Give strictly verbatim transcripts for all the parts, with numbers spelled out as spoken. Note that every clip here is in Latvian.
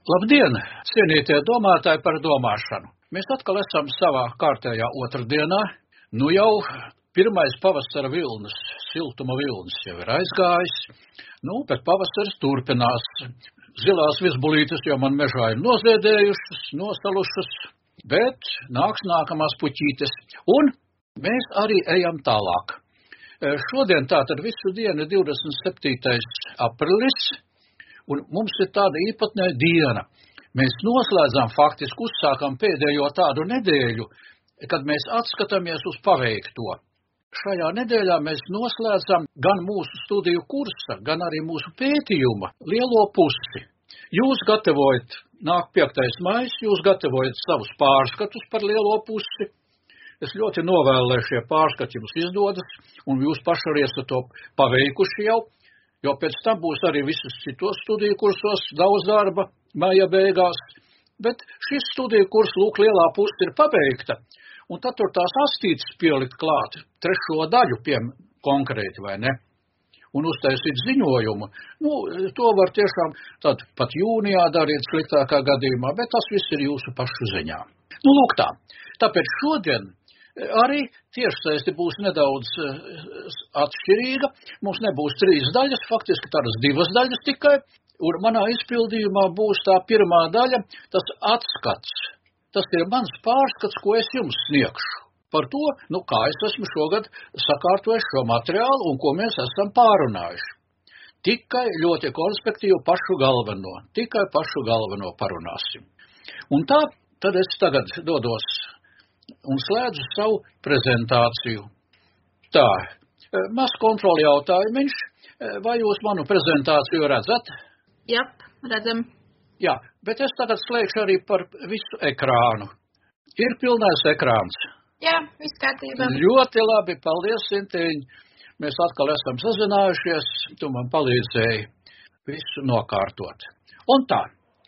Labdien, cienītie domātāji par domāšanu. Mēs atkal esam savā kārtējā otrdienā. Nu jau pirmais pavasara vilnis, siltuma vilnis jau ir aizgājis. Nu, bet pavasaris turpinās. Zilās visbulītes jau man mežā ir noziedējušas, nosalušas, bet nāks nākamās puķītes. Un mēs arī ejam tālāk. Šodien tātad visu dienu divdesmit septītais aprīlis. Un mums ir tāda īpatnē diena. Mēs noslēdzam, faktiski uzsākam pēdējo tādu nedēļu, kad mēs atskatāmies uz paveikto. Šajā nedēļā mēs noslēdzam gan mūsu studiju kursa, gan arī mūsu pētījuma lielo pusi. Jūs gatavojat, nāk piektais maijs, jūs gatavojat savus pārskatus par lielo pusi. Es ļoti novēlu, lai šie pārskati jums izdodas, un jūs paši arī esat to paveikuši jau. Jo pēc tam būs arī visus citos studiju kursos daudz darba maija beigās, bet šis studiju kurs, lūk, lielā puse ir pabeigta, un tad tur tās astītes pielikt klāt, trešo daļu piem konkrēti, vai ne, un uztaisīt ziņojumu. Nu, to var tiešām tad pat jūnijā darīt sliktākā gadījumā, bet tas viss ir jūsu pašu ziņā. Nu, lūk tā, tāpēc šodien arī tiešsaisti būs nedaudz atšķirīga. Mums nebūs trīs daļas, faktiski tādas divas daļas tikai, un manā izpildījumā būs tā pirmā daļa, tas atskats. Tas ir mans pārskats, ko es jums sniegšu. Par to, nu kā es esmu šogad sakārtojis šo materiālu un ko mēs esam pārunājuši. Tikai ļoti konspektīvu pašu galveno, tikai pašu galveno parunāsim. Un tā, tad es tagad dodos un slēdzu savu prezentāciju. Tā, maz kontroli jautājumiņš, vai jūs manu prezentāciju redzat? Jā, redzam. Jā, bet es tagad slēgšu arī par visu ekrānu. Ir pilnais ekrāns. Jā, viss kārtībā. Ļoti labi, paldies, Sintiņ. Mēs atkal esam sazinājušies, tu man palīdzēji visu nokārtot. Un tā.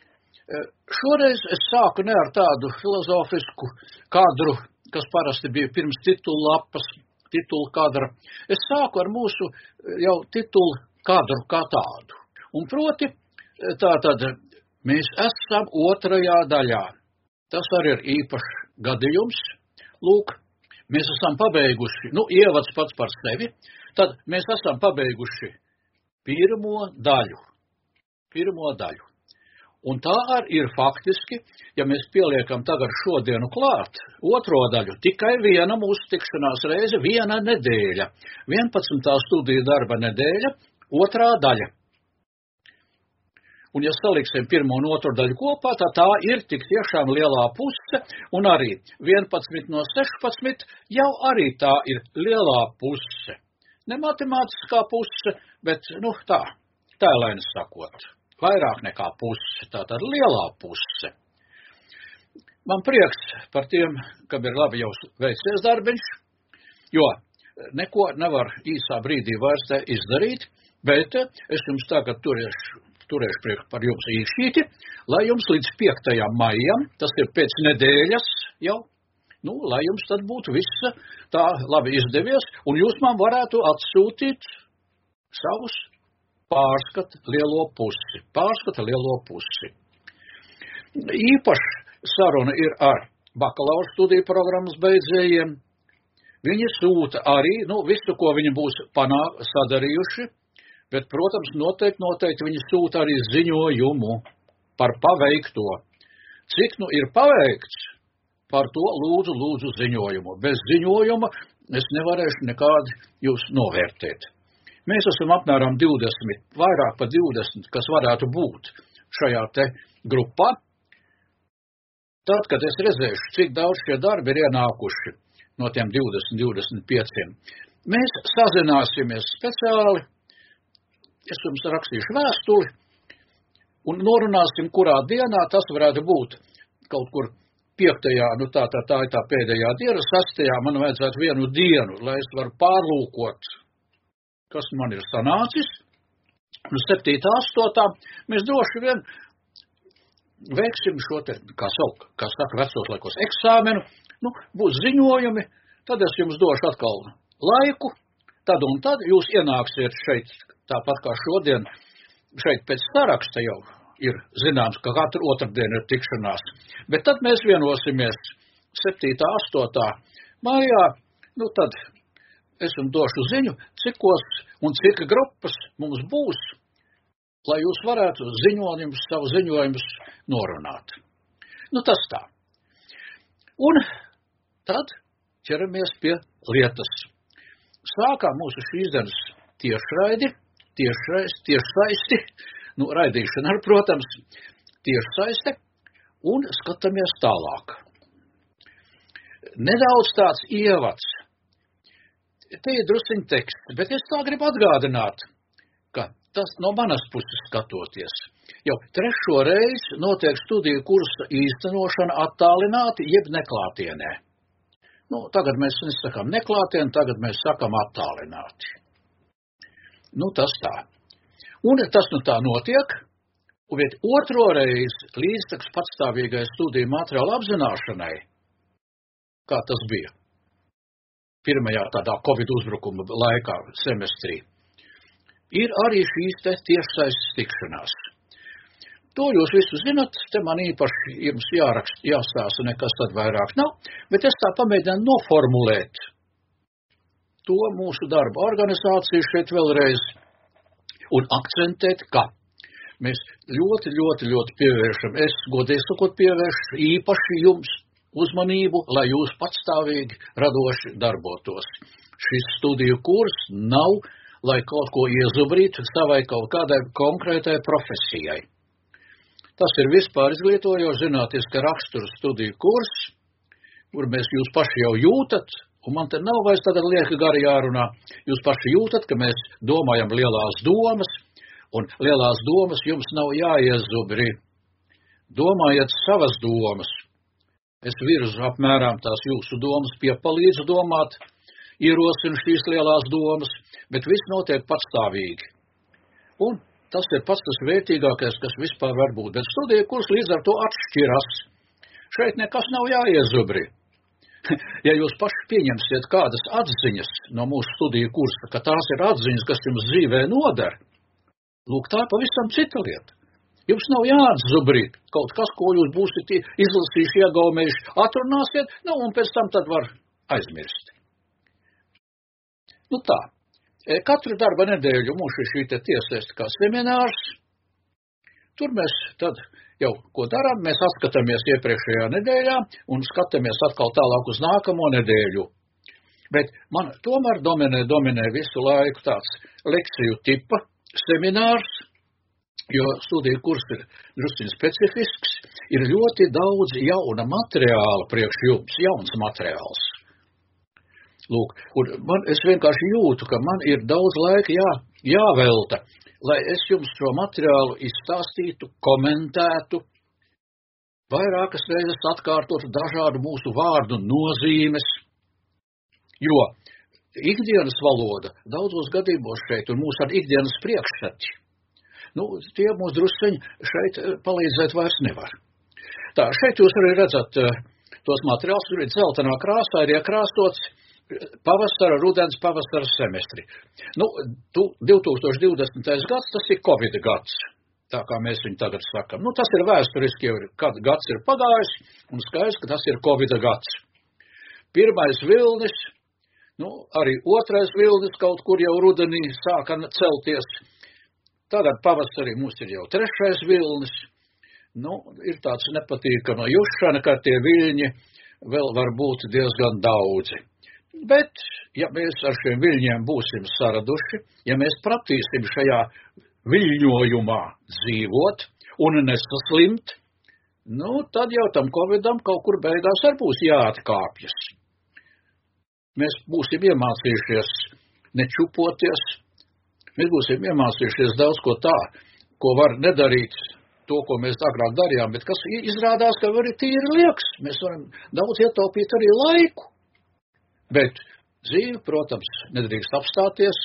Šoreiz es sāku ne ar tādu filozofisku kadru, kas parasti bija pirms titulu lapas, titulu kadra. Es sāku ar mūsu jau titulu kadru kā tādu. Un proti, tātad, mēs esam otrajā daļā. Tas arī ir īpašs gadījums. Lūk, mēs esam pabeiguši, nu, ievads pats par sevi, tad mēs esam pabeiguši pirmo daļu. Pirmo daļu. Un tā arī ir faktiski, ja mēs pieliekam tagad šodienu klāt, otro daļu, tikai viena mūsu tikšanās reize, viena nedēļa, vienpadsmitā studiju darba nedēļa, otrā daļa. Un ja saliksim pirmo un otru daļu kopā, tā tā ir tik tiešām lielā puse, un arī vienpadsmit no sešpadsmit jau arī tā ir lielā puse. Ne matemātiskā puse, bet, nu, tā, tēlēni sakot. Vairāk nekā puse, tātad lielā puse. Man prieks par tiem, kam ir labi jau veicies darbiņš, jo neko nevar īsā brīdī vairs te izdarīt, bet es jums tagad turēšu, turēšu priekš par jums īšķīti, lai jums līdz piektajam maijam, tas ir pēc nedēļas jau, nu, lai jums tad būtu viss tā labi izdevies, un jūs man varētu atsūtīt savus pārskata lielo pusi, pārskata lielo pusi. Īpaši saruna ir ar bakalaura studiju programmas beidzējiem. Viņi sūta arī, nu, visu, ko viņi būs panā, sadarījuši, bet, protams, noteikti, noteikti viņi sūta arī ziņojumu par paveikto. Cik nu ir paveikts, par to lūdzu, lūdzu ziņojumu. Bez ziņojuma es nevarēšu nekādi jūs novērtēt. Mēs esam apmēram divdesmit, vairāk par divdesmit, kas varētu būt šajā te grupā. Tad, kad es redzēšu, cik daudz šie darbi ir ienākuši no tiem divdesmit, divdesmit pieciem, mēs sazināsimies speciāli, es jums rakstīšu vēstuli un norunāsim, kurā dienā tas varētu būt kaut kur piektajā, nu tā, tā, tā ir tā pēdējā diena, sastajā man vajadzētu vienu dienu, lai es varu pārlūkot, kas man ir sanācis, un septītā, astotā mēs droši vien veiksim šo te, kā sauc, kā saka vecos laikos, eksāmenu, nu, būs ziņojumi, tad es jums došu atkal laiku, tad un tad jūs ienāksiet šeit, tāpat kā šodien, šeit pēc saraksta jau ir zināms, ka katru otrdienu ir tikšanās. Bet tad mēs vienosimies septītā, astotā maijā, nu tad es jums došu ziņu, cikos un cik grupas mums būs, lai jūs varētu ziņojumus, savu ziņojumus norunāt. Nu tas tā. Un tad ķeramies pie lietas. Sākām mūsu šīs dienas tiešraidi, tiešrais, tiešsaisti, nu raidīšana ar, protams, tiešsaiste, un skatāmies tālāk. Nedaudz tāds ievads. Te ir drusciņ teksts, bet es tā gribu atgādināt, ka tas no manas puses skatoties. Jau trešo reizi notiek studiju kursa īstenošana attālināti, jeb neklātienē. Nu, tagad mēs nesakām neklātieni, tagad mēs sakam attālināti. Nu, tas tā. Un tas nu tā notiek, un bet otro reizi līdzteks patstāvīgai studiju materiālu apzināšanai, kā tas bija pirmajā tādā Covid uzbrukuma laikā semestrī, ir arī šīs te tiešsaistes tikšanās. To jūs visu zinat, te man īpaši jums jārakst, jāstāsta, nekas tad vairāk nav, bet es tā pamēģinu noformulēt to mūsu darba organizāciju šeit vēlreiz un akcentēt, ka mēs ļoti, ļoti, ļoti pievēršam, es godīgi sakot pievēršu īpaši jums uzmanību, lai jūs patstāvīgi radoši darbotos. Šis studiju kurs nav, lai kaut ko iezubrītu savai kaut kādai konkrētai profesijai. Tas ir vispār izglītojoši zinātniska rakstura studiju kurs, kur mēs jūs paši jau jūtat, un man te nav vairs tagad lieka gari jārunā, jūs paši jūtat, ka mēs domājam lielās domas, un lielās domas jums nav jāiezubri. Domājiet savas domas. Es virzu apmēram tās jūsu domas, piepalīdzu domāt, ierosinu šīs lielās domas, bet viss notiek patstāvīgi. Un tas ir pats tas vērtīgākais, kas vispār var būt. Bet studiju kurs līdz ar to atšķiras. Šeit nekas nav jāiezubri. Ja jūs paši pieņemsiet kādas atziņas no mūsu studiju kursa, ka tās ir atziņas, kas jums dzīvē nodara, lūk, tā pavisam cita lieta. Jums nav jāatzubri kaut kas, ko jūs būsiet izlasījuši, iegaumējuši, atrunāsiet, nu un pēc tam tad var aizmirst. Nu tā. Katru darba nedēļu mums ir šī te tiesēsta kā seminārs. Tur mēs tad jau ko darām, mēs atskatāmies iepriekšējā nedēļā un skatāmies atkal tālāk uz nākamo nedēļu. Bet man tomēr dominē, dominē visu laiku tāds lekciju tipa seminārs, jo studiju kurs ir drusciņ specifisks, ir ļoti daudz jauna materiāla priekš jums, jauns materiāls. Lūk, un man, es vienkārši jūtu, ka man ir daudz laika jā, jāvelta, lai es jums šo materiālu izstāstītu, komentētu, vairākas reizes atkārtotu dažādu mūsu vārdu nozīmes, jo ikdienas valoda daudzos gadījumos šeit un mūsu ar ikdienas priekšstati, nu, tie mūs drusceņi šeit palīdzēt vairs nevar. Tā, šeit jūs arī redzat tos materiālus, kur ir dzeltenā krāsā, ir iekrāstots pavasara, rudens, pavasara semestri. Nu, divi tūkstoši divdesmitais gads, tas ir Covid gads, tā kā mēs viņu tagad sakam. Nu, tas ir vēsturiski, kad gads ir pagājis, un skaidrs, ka tas ir Covid gads. Pirmais vilnis, nu, arī otrais vilnis kaut kur jau rudenī sāka celties. Tagad pavasarī mums ir jau trešais vilnis. Nu, ir tāds nepatīkama jušana, ka tie viļņi vēl var būt diezgan daudzi. Bet, ja mēs ar šiem viļņiem būsim saraduši, ja mēs pratīsim šajā viļņojumā dzīvot un nesaslimt, nu, tad jau tam Covidam kaut kur beigās arī būs jāatkāpjas. Mēs būsim iemācījušies nečupoties, mēs būsim iemācījušies daudz ko tā, ko var nedarīt, to, ko mēs agrāk darījām, bet kas izrādās, ka arī tīri liekas. Mēs varam daudz ietaupīt arī laiku. Bet dzīve, protams, nedrīkst apstāties,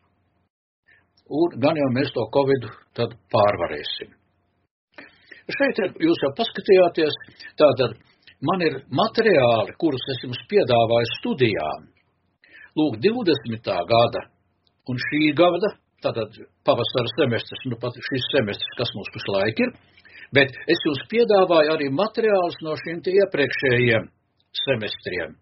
un gan jau mēs to Covidu tad pārvarēsim. Šeit jūs jau paskatījāties, tātad man ir materiāli, kurus es jums piedāvāju studijām. Lūk, divdesmitā gada un šī gada, tātad pavasara semestris, nu pat šis semestris, kas mums pašlaik ir, Bet es jums piedāvāju arī materiālus no šiem tie iepriekšējiem semestriem.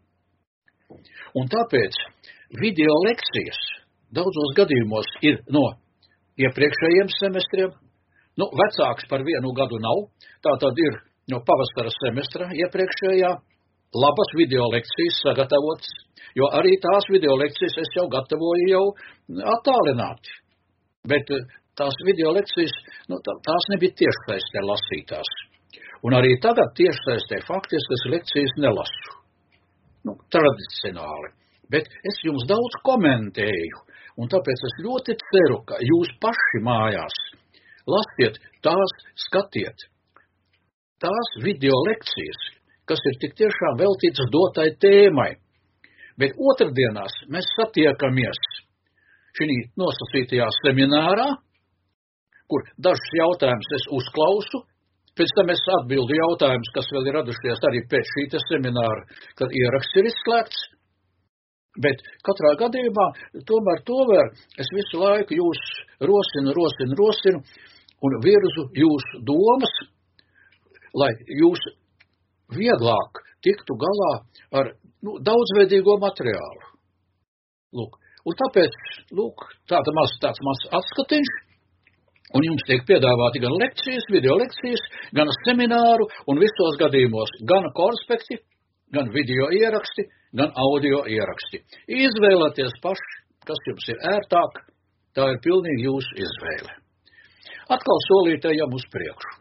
Un tāpēc video lekcijas daudzos gadījumos ir no iepriekšējiem semestriem, nu, vecāks par vienu gadu nav, tā tad ir no pavasara semestra iepriekšējā labas video lekcijas sagatavotas, jo arī tās video lekcijas es jau gatavoju jau attālināti. Bet tās video lekcijas, nu, tās nebija tiešsaistē lasītās. Un arī tagad tiešsaistē faktiskas lekcijas nelasu. Nu, tradicionāli. Bet es jums daudz komentēju, un tāpēc es ļoti ceru, ka jūs paši mājās lasiet tās, skatiet tās video lekcijas, kas ir tik tiešām veltītas dotai tēmai. Bet otrdienās mēs satiekamies šī nosacītajā seminārā, kur dažus jautājumus es uzklausu, pēc tam es atbildu jautājumus, kas vēl ir radušies arī pēc šī semināra, kad ieraksts ir izslēgts. Bet katrā gadījumā, tomēr tomēr es visu laiku jūs rosinu, rosinu, rosinu un virzu jūsu domas, lai jūs vieglāk tiktu galā ar nu, daudzveidīgo materiālu. Lūk, un tāpēc, lūk, tāda maz, tāds maz atskatiņš, un jums tiek piedāvāti gan lekcijas, video lekcijas, gan semināru, un visos gadījumos gan konspekti, gan video ieraksti, gan audio ieraksti. Izvēlēties paši, kas jums ir ērtāk, tā ir pilnīgi jūsu izvēle. Atkal solītējam uz priekšu.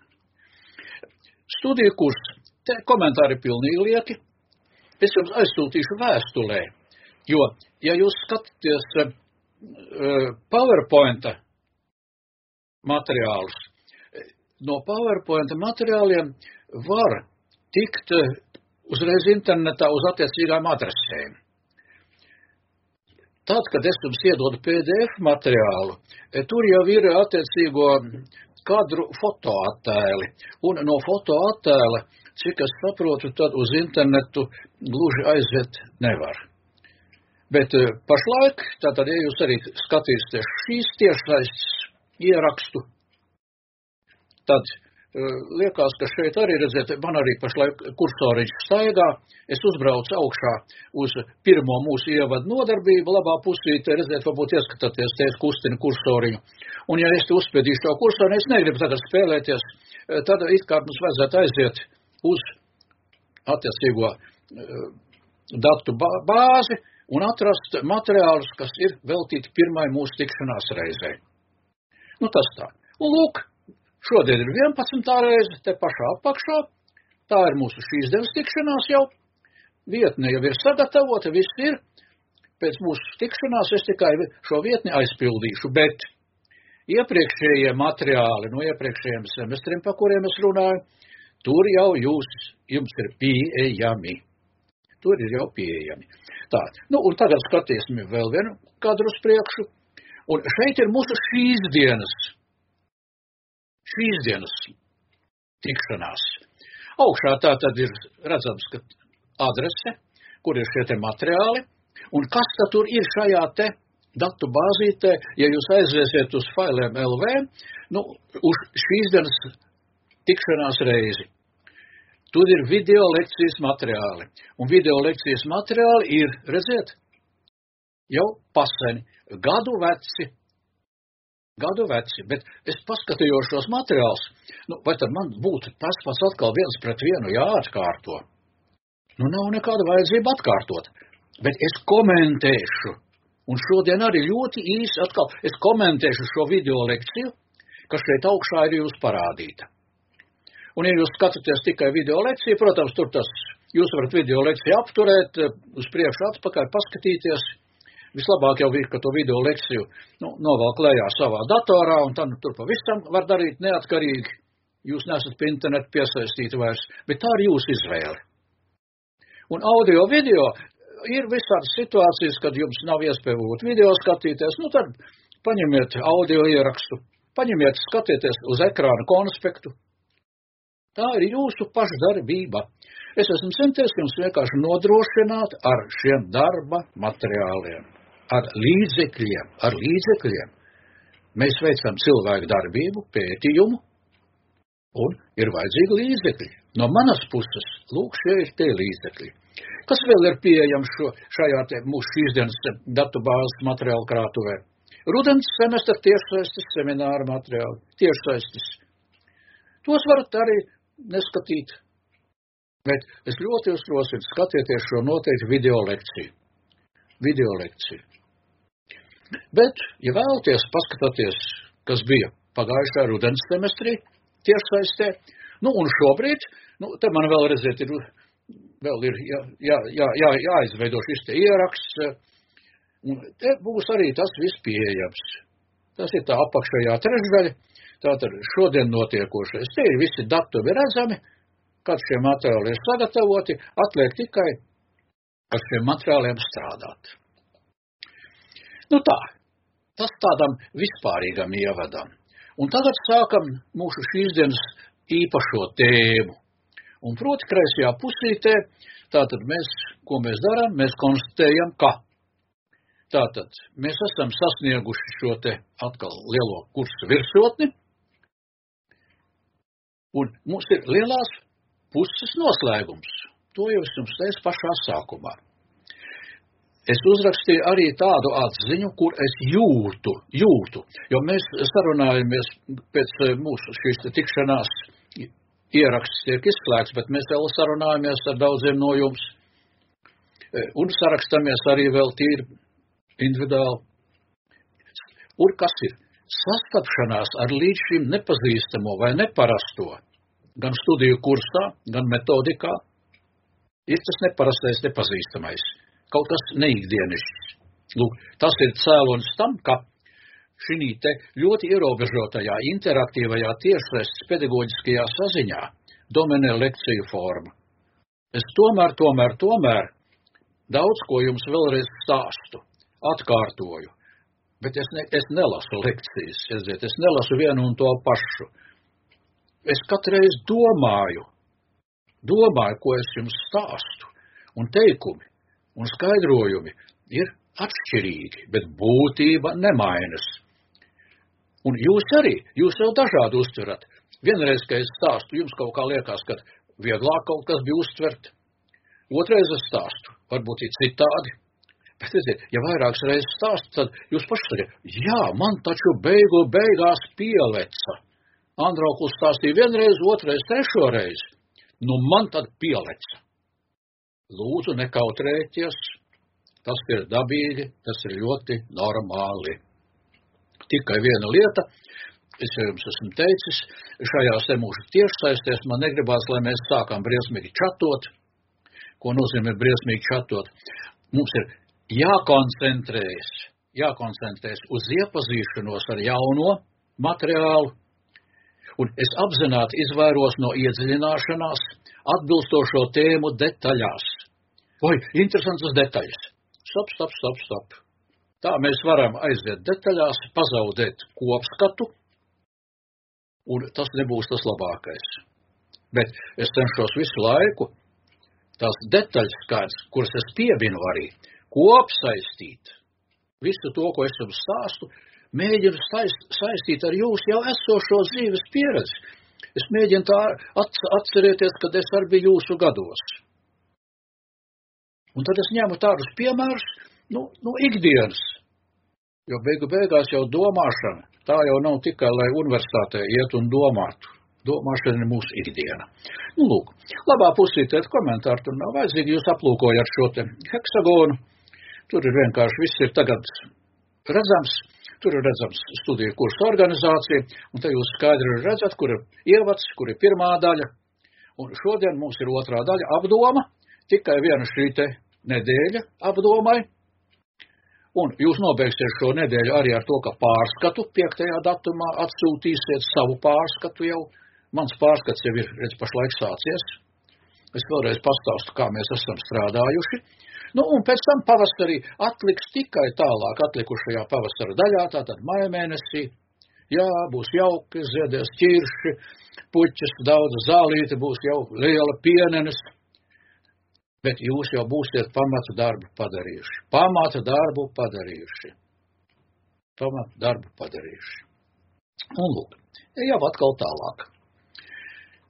Studiju kurs, te komentāri pilnīgi lieki. Es jums aizsūtīšu vēstulē, jo, ja jūs skatāties uh, PowerPointa materiālus, no PowerPointa materiāliem var tikt uh, uzreiz internetā uz attiecīgām adresēm. Tad, kad es jums iedodu P D F materiālu, tur jau ir attiecīgo kadru fotoattēli, un no fotoattēla, cik es saprotu, tad uz internetu gluži aiziet nevar. Bet pašlaik, tātad, ja jūs arī skatīsieties šīs tiešsaistes ierakstu, tad liekas, ka šeit arī redzēt, man arī pašlaik kursoriņš staigā, es uzbraucu augšā uz pirmo mūsu ievadu nodarbību, labā pusīte, redzēt, varbūt ieskatāties, te es kustinu kursoriņu. Un ja es te uzspiedīšu šo kursoriņu, es negribu tagad spēlēties, tad it kā mums vajadzētu aiziet uz attiecīgo datu bāzi un atrast materiālus, kas ir veltīti pirmai mūsu tikšanās reizei. Nu tas tā. Un lūk, šodien ir vienpadsmitā reize, te pašā apakšā, tā ir mūsu šīs dienas tikšanās jau, vietne jau ir sagatavota, viss ir, pēc mūsu tikšanās es tikai šo vietni aizpildīšu, bet iepriekšējie materiāli no iepriekšējiem semestriem, pa kuriem es runāju, tur jau jūs, jums ir pieejami. Tur ir jau pieejami. Tā, nu un tagad skatīsim vēl vienu kadru uz priekšu, un šeit ir mūsu šīs dienas šīs dienas tikšanās. Augšā tā tad ir redzams, ka adrese, kur ir šie te materiāli, un kas tad tur ir šajā te datu bāzītē, ja jūs aizvēsiet uz failiem L V, nu, uz šīs dienas tikšanās reizi. Tur ir video lekcijas materiāli, un video lekcijas materiāli ir, redziet, jau paseni, gadu veci, gadu veci, bet es paskatījos šos materiālus, nu, vai tad man būtu tas pats atkal viens pret vienu jāatkārto? Nu, nav nekāda vajadzība atkārtot, bet es komentēšu, un šodien arī ļoti īsi atkal, es komentēšu šo video lekciju, kas šeit augšā ir jūs parādīta. Un, ja jūs skatāties tikai video lekciju, protams, tur tas, jūs varat video lekciju apturēt, uz priekšu atpakaļ paskatīties. Vislabāk jau ir, ka to video lekciju nu, novelk lejā savā datorā, un tad tur pavisam var darīt neatkarīgi. Jūs nesat pie internetu piesaistīti vairs, bet tā ir jūsu izvēle. Un audio video ir visādas situācijas, kad jums nav iespēja būt video skatīties, nu tad paņemiet audio ierakstu, paņemiet skatieties uz ekrāna konspektu. Tā ir jūsu pašdarbība. Es esmu centies jums vienkārši nodrošināt ar šiem darba materiāliem, ar līdzekļiem, ar līdzekļiem. Mēs veicam cilvēku darbību, pētījumu, Un ir vajadzīgi līdzekļi. No manas puses, lūk, šie ir tie līdzekļi. Kas vēl ir pieejams šo, šajā te mūsu šīs dienas datubāzes materiālu krātuvē? Rudens semestra tiešsaistes semināra materiāli, tiešsaistes. Tos varat arī neskatīt. Bet es ļoti uzrosinu, skatieties šo noteikti video lekciju. Video lekciju. Bet, ja vēlaties paskatāties, kas bija pagājušā rudens semestrī, tiešsaistē, nu un šobrīd, nu te man vēl redziet, ir, vēl ir jā, jā, jā, jā, jāizveido šis te ieraksts, un te būs arī tas viss pieejams. Tas ir tā apakšējā trešdaļa, tātad šodien notiekošais. Te ir visi datumi redzami, kad šie materiāli ir sagatavoti, atliek tikai ar šiem materiāliem strādāt. Nu tā, tas tādam vispārīgam ievadam. Un tagad sākam mūsu šīs dienas īpašo tēmu. Un proti kreisajā pusītē, tātad mēs, ko mēs darām, mēs konstatējam, ka tātad mēs esam sasnieguši šo te atkal lielo kursu virsotni, un mums ir lielās puses noslēgums. To jau es jums teicu pašā sākumā. Es uzrakstīju arī tādu atziņu, kur es jūtu, jūtu, jo mēs sarunājamies pēc mūsu šīs tikšanās ieraksts tiek izslēgts, bet mēs vēl sarunājamies ar daudziem no jums un sarakstamies arī vēl tīri individuāli. Un kas ir? Sastapšanās ar līdz šim nepazīstamo vai neparasto, gan studiju kursā, gan metodikā, ir tas neparastais, nepazīstamais. Kaut kas neikdienišs. Lūk, tas ir cēlonis tam, ka šī te ļoti ierobežotajā, interaktīvajā tiešsaistes pedagoģiskajā saziņā dominē lekciju forma. Es tomēr, tomēr, tomēr daudz ko jums vēlreiz stāstu, atkārtoju, bet es, ne, es nelasu lekcijas, es, es nelasu vienu un to pašu. Es katreiz domāju, domāju, ko es jums stāstu, un teikumi, un skaidrojumi ir atšķirīgi, bet būtība nemainas. Un jūs arī, jūs jau dažādi uztverat. Vienreiz, kad es stāstu, jums kaut kā liekas, ka vieglāk kaut kas bija uztvert. Otrais es stāstu, varbūt ir citādi. Bet, redziet, ja vairākas reizes stāstu, tad jūs paši sakat, jā, man taču beigu beigās pieleca. Andrauklis stāstīja vienreiz, otrais, trešo reizi. Nu, man tad pieleca. Lūdzu, nekautrēties, tas ir dabīgi, tas ir ļoti normāli. Tikai viena lieta, es jau jums esmu teicis, šajās te mūsu tiešsaistēs man negribās, lai mēs sākam briesmīgi čatot. Ko nozīmē briesmīgi čatot? Mums ir jākoncentrējas, jākoncentrējas uz iepazīšanos ar jauno materiālu, un es apzināti izvairos no iedziļināšanās atbilstošo tēmu detaļās. Vai, interesantas detaļas. Stop, stop, stop, stop. Tā mēs varam aiziet detaļās, pazaudēt kopskatu, un tas nebūs tas labākais. Bet es cenšos visu laiku tās detaļas kāds, kuras es piebinu arī, kopsaistīt. Visu to, ko es jums stāstu, mēģinu saist, saistīt ar jūsu jau esošo dzīves pieredzi. Es mēģinu tā atcerēties, kad es arī biju jūsu gados. Un tad es ņemu tādus piemērus, nu, nu ikdienas. Jo beigu beigās jau domāšana, tā jau nav tikai, lai universitātē iet un domātu. Domāšana ir mūsu ikdiena. Nu, lūk, labā pusītē komentāri tur nav vajadzīgi, jūs aplūkojat šo te heksagonu. Tur ir vienkārši viss ir tagad redzams. Tur ir redzams studiju kursu organizācija, un te jūs skaidri redzat, kur ir ievads, kur ir pirmā daļa. Un šodien mums ir otrā daļa apdoma, tikai viena šī te nedēļa apdomai. Un jūs nobeigsiet šo nedēļu arī ar to, ka pārskatu piektajā datumā atsūtīsiet savu pārskatu jau. Mans pārskats jau ir, redz, pašlaik sācies. Es vēlreiz pastāstu, kā mēs esam strādājuši. Nu, un pēc tam pavasarī atliks tikai tālāk atlikušajā pavasara daļā, tātad maija mēnesī. Jā, būs jauki, ziedēs ķirši, puķis, daudz zālīti, būs jau liela pienenes. Bet jūs jau būsiet pamata darbu padarījuši. Pamata darbu padarījuši. Pamata darbu padarījuši. Un lūk, jau atkal tālāk.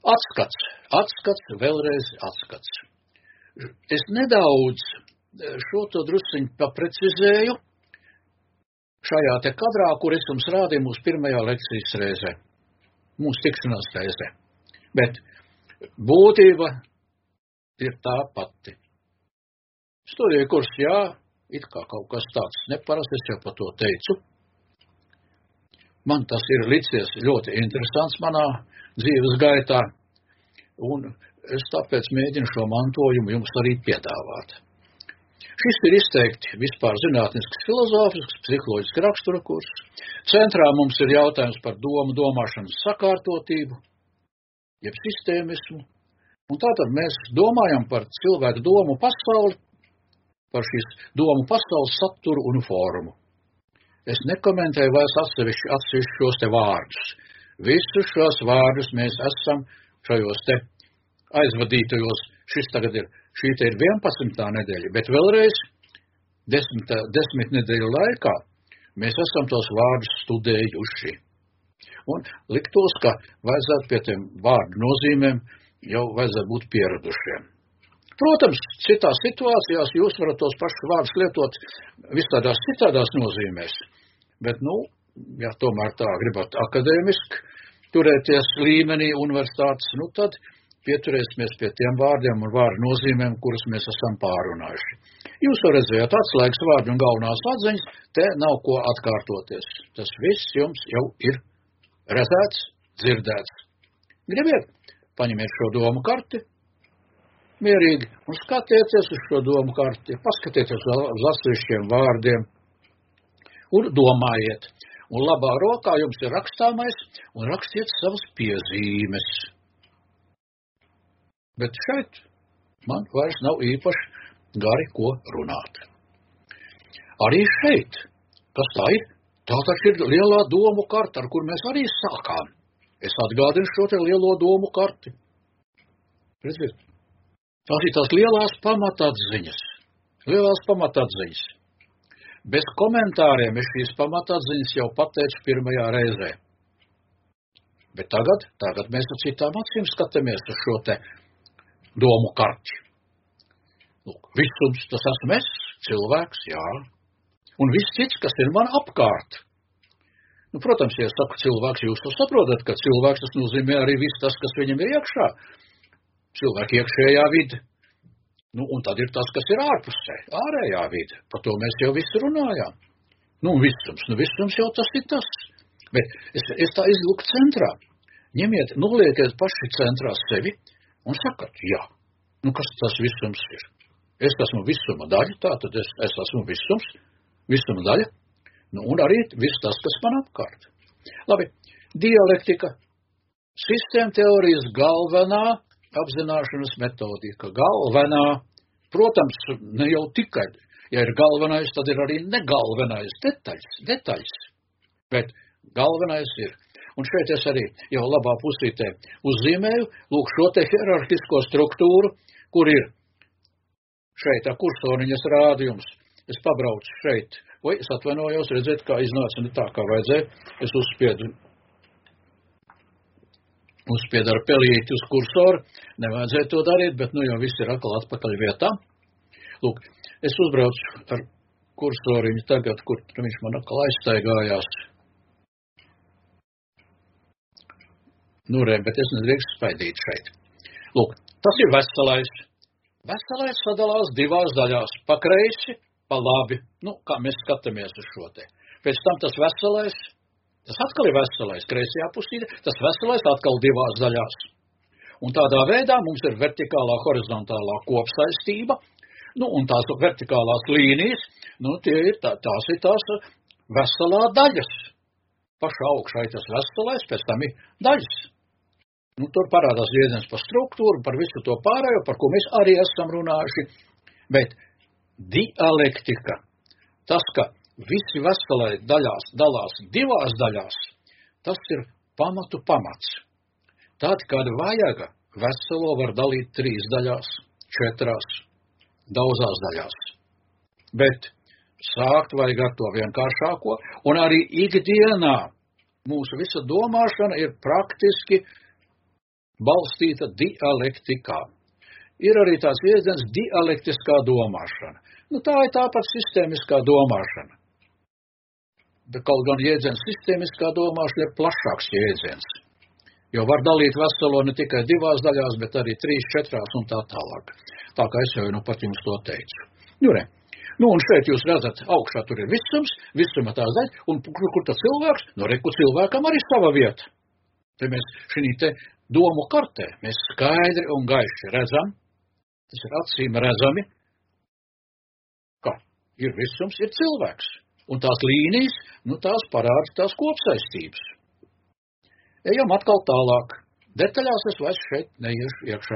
Atskats, atskats, vēlreiz atskats. Es nedaudz šo to drusciņu paprecizēju šajā te kadrā, kur es jums rādīju mūsu pirmajā lekcijas reizē, mūsu tikšanās reizē. Bet būtība ir tā pati. Studiju kurs, jā, it kā kaut kas tāds neparasts, es jau par to teicu. Man tas ir licies ļoti interesants manā dzīves gaitā, un es tāpēc mēģinu šo mantojumu jums arī piedāvāt. Šis ir izteikti vispār zinātnisks, filozofisks, psiholoģisks rakstura kurs. Centrā mums ir jautājums par domu, domāšanas sakārtotību, jeb sistēmismu, un tātad mēs domājam par cilvēku domu pasauli, par šīs domu pasaules saturu un formu. Es nekomentēju vairs atsevišķi atsevišķi šos te vārdus. Visus šos vārdus mēs esam šajos te aizvadītajos, šis tagad ir, šī te ir vienpadsmitā nedēļa, bet vēlreiz desmit, desmit nedēļu laikā mēs esam tos vārdus studējuši. Un liktos, ka vajadzētu pie tiem vārdu nozīmēm jau vajadzētu būt pieradušiem. Protams, citās situācijās jūs varat tos pašus vārdus lietot visādās citādās nozīmēs, bet, nu, ja tomēr tā gribat akadēmiski turēties līmenī universitātes, nu tad pieturēsimies pie tiem vārdiem un vārdu nozīmēm, kuras mēs esam pārunājuši. Jūs jau redzējāt atslēgas vārdu un galvenās atziņas, te nav ko atkārtoties. Tas viss jums jau ir redzēts, dzirdēts. Gribiet, paņemiet šo domu karti, mierīgi, un skatieties uz šo domu karti, paskatieties uz atsevišķiem vārdiem un domājiet. Un labā rokā jums ir rakstāmais un rakstiet savas piezīmes. Bet šeit man vairs nav īpaši gari ko runāt. Arī šeit, kas tā ir, tā taču ir lielā domu karta, ar kur mēs arī sākām. Es atgādinu šo te lielo domu karti. Redziet? Tās ir tās lielās pamatatziņas, lielās pamatatziņas. Bez komentāriem es šīs pamatatziņas jau pateicu pirmajā reizē. Bet tagad, tagad mēs ar citām acīm skatāmies uz šo te domu karti. Lūk, visums, tas esmu es, cilvēks, jā, un viss cits, kas ir man apkārt. Nu, protams, ja es saku cilvēks, jūs to saprotat, ka cilvēks tas nozīmē arī viss tas, kas viņam ir iekšā. Cilvēki iekšējā vide, nu, un tad ir tas, kas ir ārpusē, ārējā vide. Par to mēs jau visi runājām. Nu, visums, nu, visums jau tas ir tas. Bet es, es tā izlūku centrā. Ņemiet, noliekiet paši centrā sevi un sakat, jā, nu, kas tas visums ir? Es esmu visuma daļa, tātad es, es esmu visums, visuma daļa, nu, un arī viss tas, kas man apkārt. Labi, dialektika, sistēma teorijas galvenā, apzināšanas metodika, galvenā, protams, ne jau tikai, ja ir galvenais, tad ir arī negalvenais detaļas, detaļas, bet galvenais ir. Un šeit es arī jau labā pusītē uzzīmēju, lūk, šo te hierarhisko struktūru, kur ir šeit tā kursoriņas rādījums. Es pabraucu šeit, vai es atvainojos, redzēt, kā iznāca ne tā, kā vajadzēja, es uzspiedu. Uzspied ar pelīti uz kursoru, nevajadzēja to darīt, bet nu jau viss ir atkal atpakaļ vietā. Lūk, es uzbraucu ar kursoriņu tagad, kur viņš man atkal aizstaigājās. Nu, re, bet es nedrīkst spaidīt šeit. Lūk, tas ir veselais. Veselais sadalās divās daļās, pa kreisi, pa labi. Nu, kā mēs skatāmies uz šo te. Pēc tam tas veselais, tas atkal ir veselais, kreisajā pusīte, tas veselais atkal divās daļās. Un tādā veidā mums ir vertikālā, horizontālā kopsaistība, nu, un tās vertikālās līnijas, nu, tie ir tā, tās ir tās veselā daļas. Pašā augšā ir tas veselais, pēc tam ir daļas. Nu, tur parādās jēdziens par struktūru, par visu to pārējo, par ko mēs arī esam runājuši. Bet dialektika, tas, ka visi veselai daļās dalās divās daļās, tas ir pamatu pamats. Tad, kad vajag, veselo var dalīt trīs daļās, četrās, daudzās daļās. Bet sākt vajag ar to vienkāršāko, un arī ikdienā mūsu visa domāšana ir praktiski balstīta dialektikā. Ir arī tāds jēdziens dialektiskā domāšana. Nu, tā ir tāpat sistēmiskā domāšana. Bet kaut gan jēdziens sistēmiskā domāšana ir plašāks jēdziens. Jo var dalīt veselo ne tikai divās daļās, bet arī trīs, četrās un tā tālāk. Tā kā es jau nu pat jums to teicu. Nu, re. Nu, un šeit jūs redzat, augšā tur ir visums, visuma tās daļa, un kur, kur tas cilvēks? Nu, re, kur cilvēkam arī sava vieta. Te mēs šī te domu kartē, mēs skaidri un gaiši redzam, tas ir acīm redzami, ka ir visums, ir cilvēks. Un tās līnijas, nu, tās parāda tās kopsaistības. Ejam atkal tālāk. Detaļās es vairs šeit neiešu iekšā.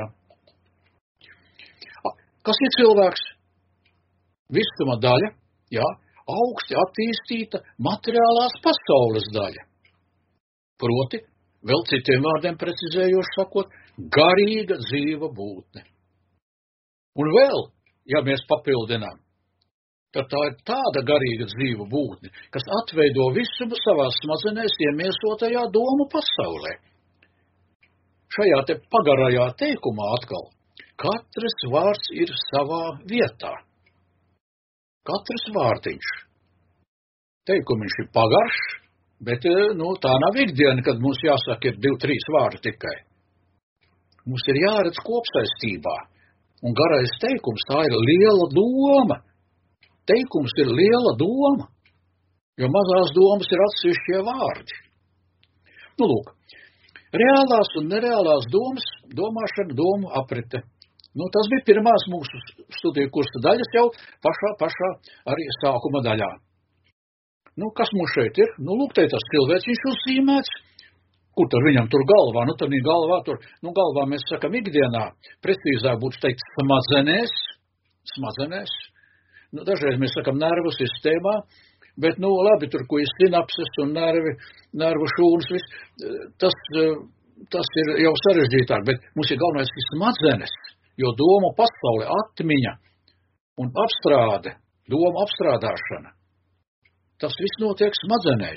Kas ir cilvēks? Visuma daļa, jā, augsti attīstīta materiālās pasaules daļa. Proti, vēl citiem vārdiem precizējoši sakot, garīga dzīva būtne. Un vēl, ja mēs papildinām, tad tā ir tāda garīga dzīva būtne, kas atveido visumu savās smadzenēs iemiesotajā domu pasaulē. Šajā te pagarajā teikumā atkal, katrs vārds ir savā vietā. Katrs vārtiņš. Teikumiņš ir pagarš, bet, nu, tā nav ikdiena, kad mums jāsaka ir divi, trīs vārdi tikai. Mums ir jāredz kopsaistībā. Un garais teikums, tā ir liela doma. Teikums ir liela doma, jo mazās domas ir atsevišķie vārdi. Nu, lūk, reālās un nereālās domas, domāšana, domu aprite. Nu, tas bija pirmās mūsu studiju kursa daļas jau pašā, pašā arī sākuma daļā. Nu, kas mums šeit ir? Nu, lūk, te tas cilvēciņš uzzīmēts. Kur tad viņam tur galvā? Nu, tad viņa galvā tur, nu, galvā mēs sakam ikdienā, precīzāk būtu teikt smadzenēs, smadzenēs. Nu, dažreiz mēs sakam nervu sistēmā, bet, nu, labi, tur, ko ir sinapses un nervi, nervu šūnas, viss, tas, tas ir jau sarežģītāk, bet mums ir galvenais ir smadzenes, jo domu pasaule, atmiņa un apstrāde, domu apstrādāšana, tas viss notiek smadzenēs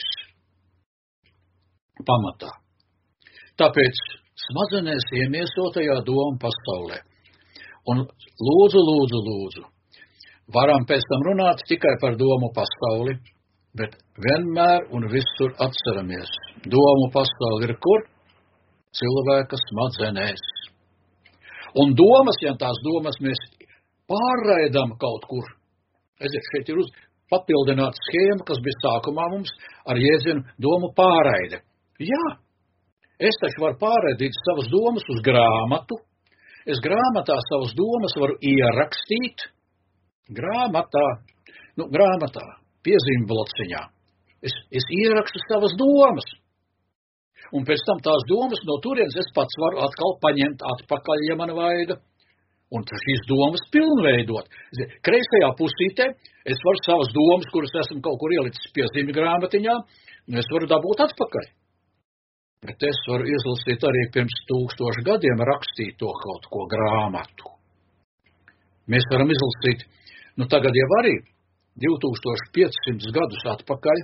pamatā. Tāpēc smadzenēs iemiesotajā domu pasaulē. Un lūdzu, lūdzu, lūdzu, varam pēc tam runāt tikai par domu pasauli, bet vienmēr un visur atceramies. Domu pasauli ir kur? Cilvēka smadzenēs. Un domas, ja tās domas mēs pārraidām kaut kur. Eziet, šeit ir uz papildināta schēma, kas bija sākumā mums ar jēdzienu domu pārraide. Jā, es taču varu pārraidīt savas domas uz grāmatu. Es grāmatā savas domas varu ierakstīt. Grāmatā, nu, grāmatā, piezīme blociņā. Es, es ierakstu savas domas. Un pēc tam tās domas no turienes es pats varu atkal paņemt atpakaļ, ja man vajag. Un šīs domas pilnveidot. Kreisajā pusītē es varu savas domas, kuras esmu kaut kur ielicis piezīmi grāmatiņā, un es varu dabūt atpakaļ. Bet es varu izlasīt arī pirms tūkstošu gadiem rakstīto kaut ko grāmatu. Mēs varam izlasīt, nu tagad jau arī divi tūkstoši piecsimt gadus atpakaļ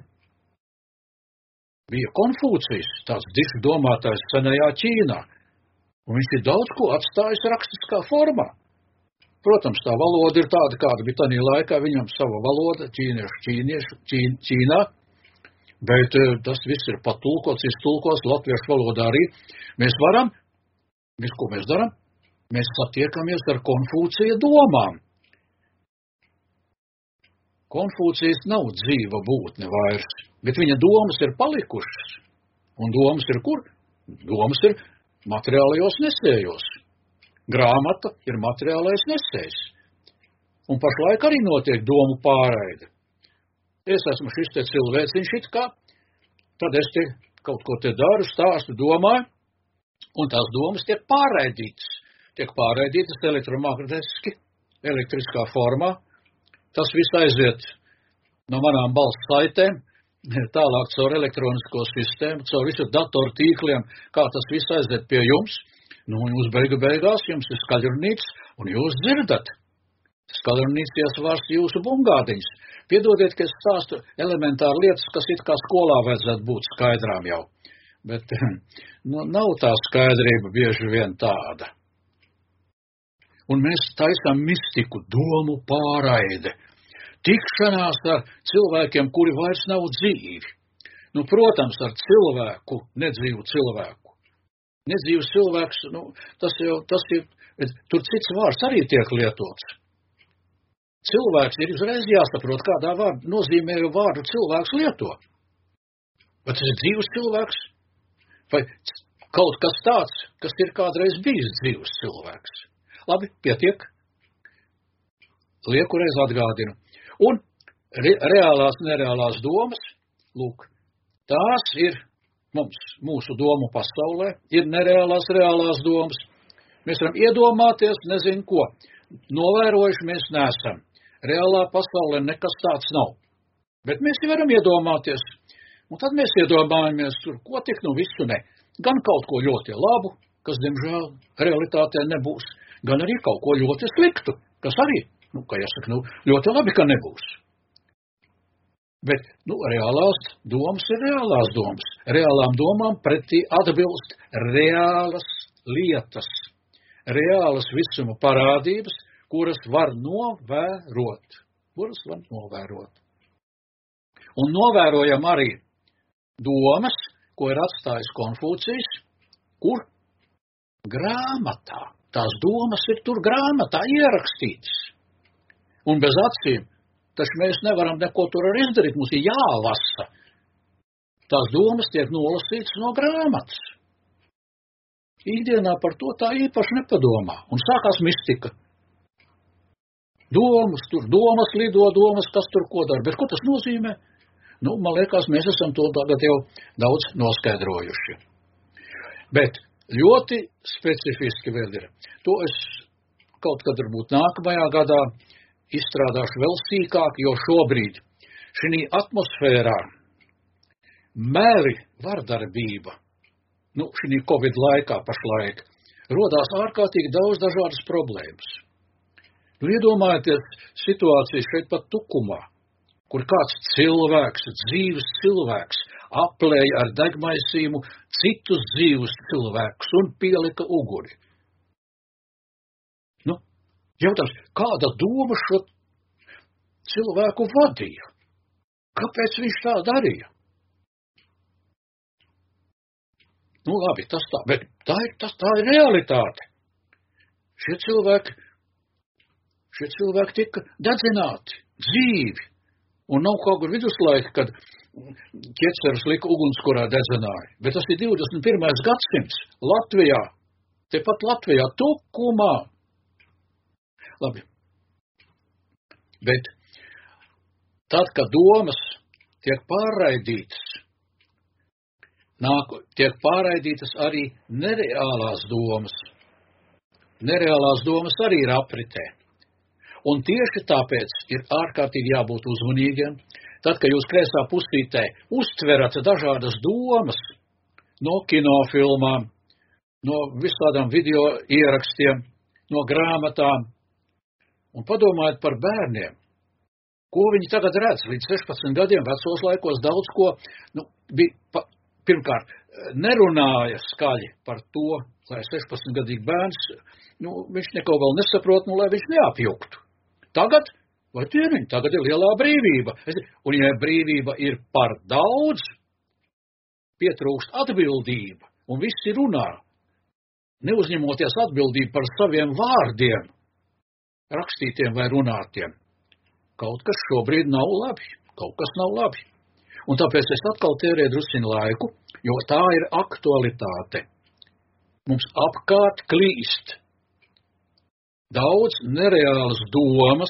bija Konfūcijs, tāds dišu domātājs senajā Ķīnā, un viņš ir daudz ko atstājis rakstiskā formā. Protams, tā valoda ir tāda, kāda bija tanī laikā, viņam sava valoda, ķīniešu, ķīniešu, ķīn, Ķīnā, bet tas viss ir patulkots, iztulkots, latviešu valodā arī. Mēs varam, visu, ko mēs daram, mēs satiekamies ar Konfūcija domām. Konfūcijas nav dzīva būtne vairs, bet viņa domas ir palikušas. Un domas ir kur? Domas ir materiālajos nesējos. Grāmata ir materiālais nesējs. Un pašlaik arī notiek domu pārraide. Es esmu šis te cilvēciņš it kā, tad es te kaut ko te daru, stāstu, domāju, un tās domas tiek pārraidītas. Tiek pārraidītas elektromagnetiski, elektriskā formā. Tas viss aiziet no manām balss saitēm, tālāk caur elektronisko sistēmu, caur visu datoru tīkliem, kā tas viss aiziet pie jums. Nu, un jūs beigu beigās jums ir skaļrunīts, un jūs dzirdat. Skaļrunīts iesvārst jūsu bungādiņas. Piedodiet, ka es stāstu elementāri lietas, kas it kā skolā vajadzētu būt skaidrām jau. bet nu, nav tā skaidrība bieži vien tāda. Un mēs taisām mistiku, domu pārraide, tikšanās ar cilvēkiem, kuri vairs nav dzīvi. Nu, protams, ar cilvēku, nedzīvu cilvēku. Nedzīvs cilvēks, nu, tas jau, tas ir, tur cits vārds arī tiek lietots. Cilvēks ir uzreiz jāsaprot, kādā vārdu nozīmē vārdu cilvēks lieto. Vai tas ir dzīvs cilvēks? Vai kaut kas tāds, kas ir kādreiz bijis dzīvs cilvēks? Labi, pietiek. Lieku reiz atgādinu. Un re, reālās, nereālās domas, lūk, tās ir mums, mūsu domu pasaulē, ir nereālās, reālās domas. Mēs varam iedomāties, nezinu ko, novērojuši mēs neesam. Reālā pasaulē nekas tāds nav. Bet mēs varam iedomāties, un tad mēs iedomājamies, tur, ko tik nu visu ne. Gan kaut ko ļoti labu, kas, diemžēl, realitātē nebūs, gan arī kaut ko ļoti sliktu, kas arī, nu, kā jāsaka, nu, ļoti labi, ka nebūs. Bet, nu, reālās domas ir reālās domas. Reālām domām pretī atbilst reālas lietas, reālas visuma parādības, kuras var novērot, kuras var novērot. Un novērojam arī domas, ko ir atstājis Konfūcijs, kur grāmatā. Tās domas ir tur grāmatā ierakstītas. Un bez acīm, taču mēs nevaram neko tur arī izdarīt, mums ir jālasa. Tās domas tiek nolasītas no grāmatas. Ikdienā par to tā īpaši nepadomā. Un sākās mistika. Domas, tur domas lido, domas, kas tur ko dara. Bet ko tas nozīmē? Nu, man liekas, mēs esam to tagad jau daudz noskaidrojuši. Bet ļoti specifiski vēl ir. To es kaut kad varbūt nākamajā gadā izstrādāšu vēl sīkāk, jo šobrīd šī atmosfērā meli, vardarbība, nu, šī Covid laikā pašlaik, rodās ārkārtīgi daudz dažādas problēmas. Nu, iedomājieties situāciju šeit pat Tukumā, kur kāds cilvēks, dzīves cilvēks, aplēja ar degmaisīmu citus dzīvus cilvēkus un pielika uguri. Nu, jautājums, kāda doma šo cilvēku vadīja? Kāpēc viņš tā darīja? Nu, labi, tas tā, bet tā ir, tas, tā ir realitāte. Šie cilvēki, šie cilvēki tika dedzināti, dzīvi. Un nav kaut kur viduslaika, kad ķeceres lika ugunskurā dedzināja. Bet tas ir divdesmit pirmais gadsimts Latvijā. Tepat Latvijā, Tukumā. Labi. Bet tad, kad domas tiek pārraidītas, nāk, tiek pārraidītas arī nereālās domas. Nereālās domas arī ir apritē. Un tieši tāpēc ir ārkārtīgi jābūt uzmanīgiem. Tad, kad jūs kreisā pusītē uztverat dažādas domas no kinofilmām, no visādām video ierakstiem, no grāmatām, un padomājiet par bērniem, ko viņi tagad redz līdz sešpadsmit gadiem vecos laikos daudz ko, nu, bija, pa, pirmkārt, nerunāja skaļi par to, lai sešpadsmitgadīgi bērns, nu, viņš neko vēl nesaprot, nu, lai viņš neapjuktu. Tagad, vai dieniņ, tagad ir lielā brīvība. Un ja brīvība ir par daudz, pietrūkst atbildība, un visi runā, neuzņemoties atbildību par saviem vārdiem, rakstītiem vai runātiem. Kaut kas šobrīd nav labi, kaut kas nav labi. Un tāpēc es atkal tērēju drusciņu laiku, jo tā ir aktualitāte. Mums apkārt klīst daudz nereālas domas,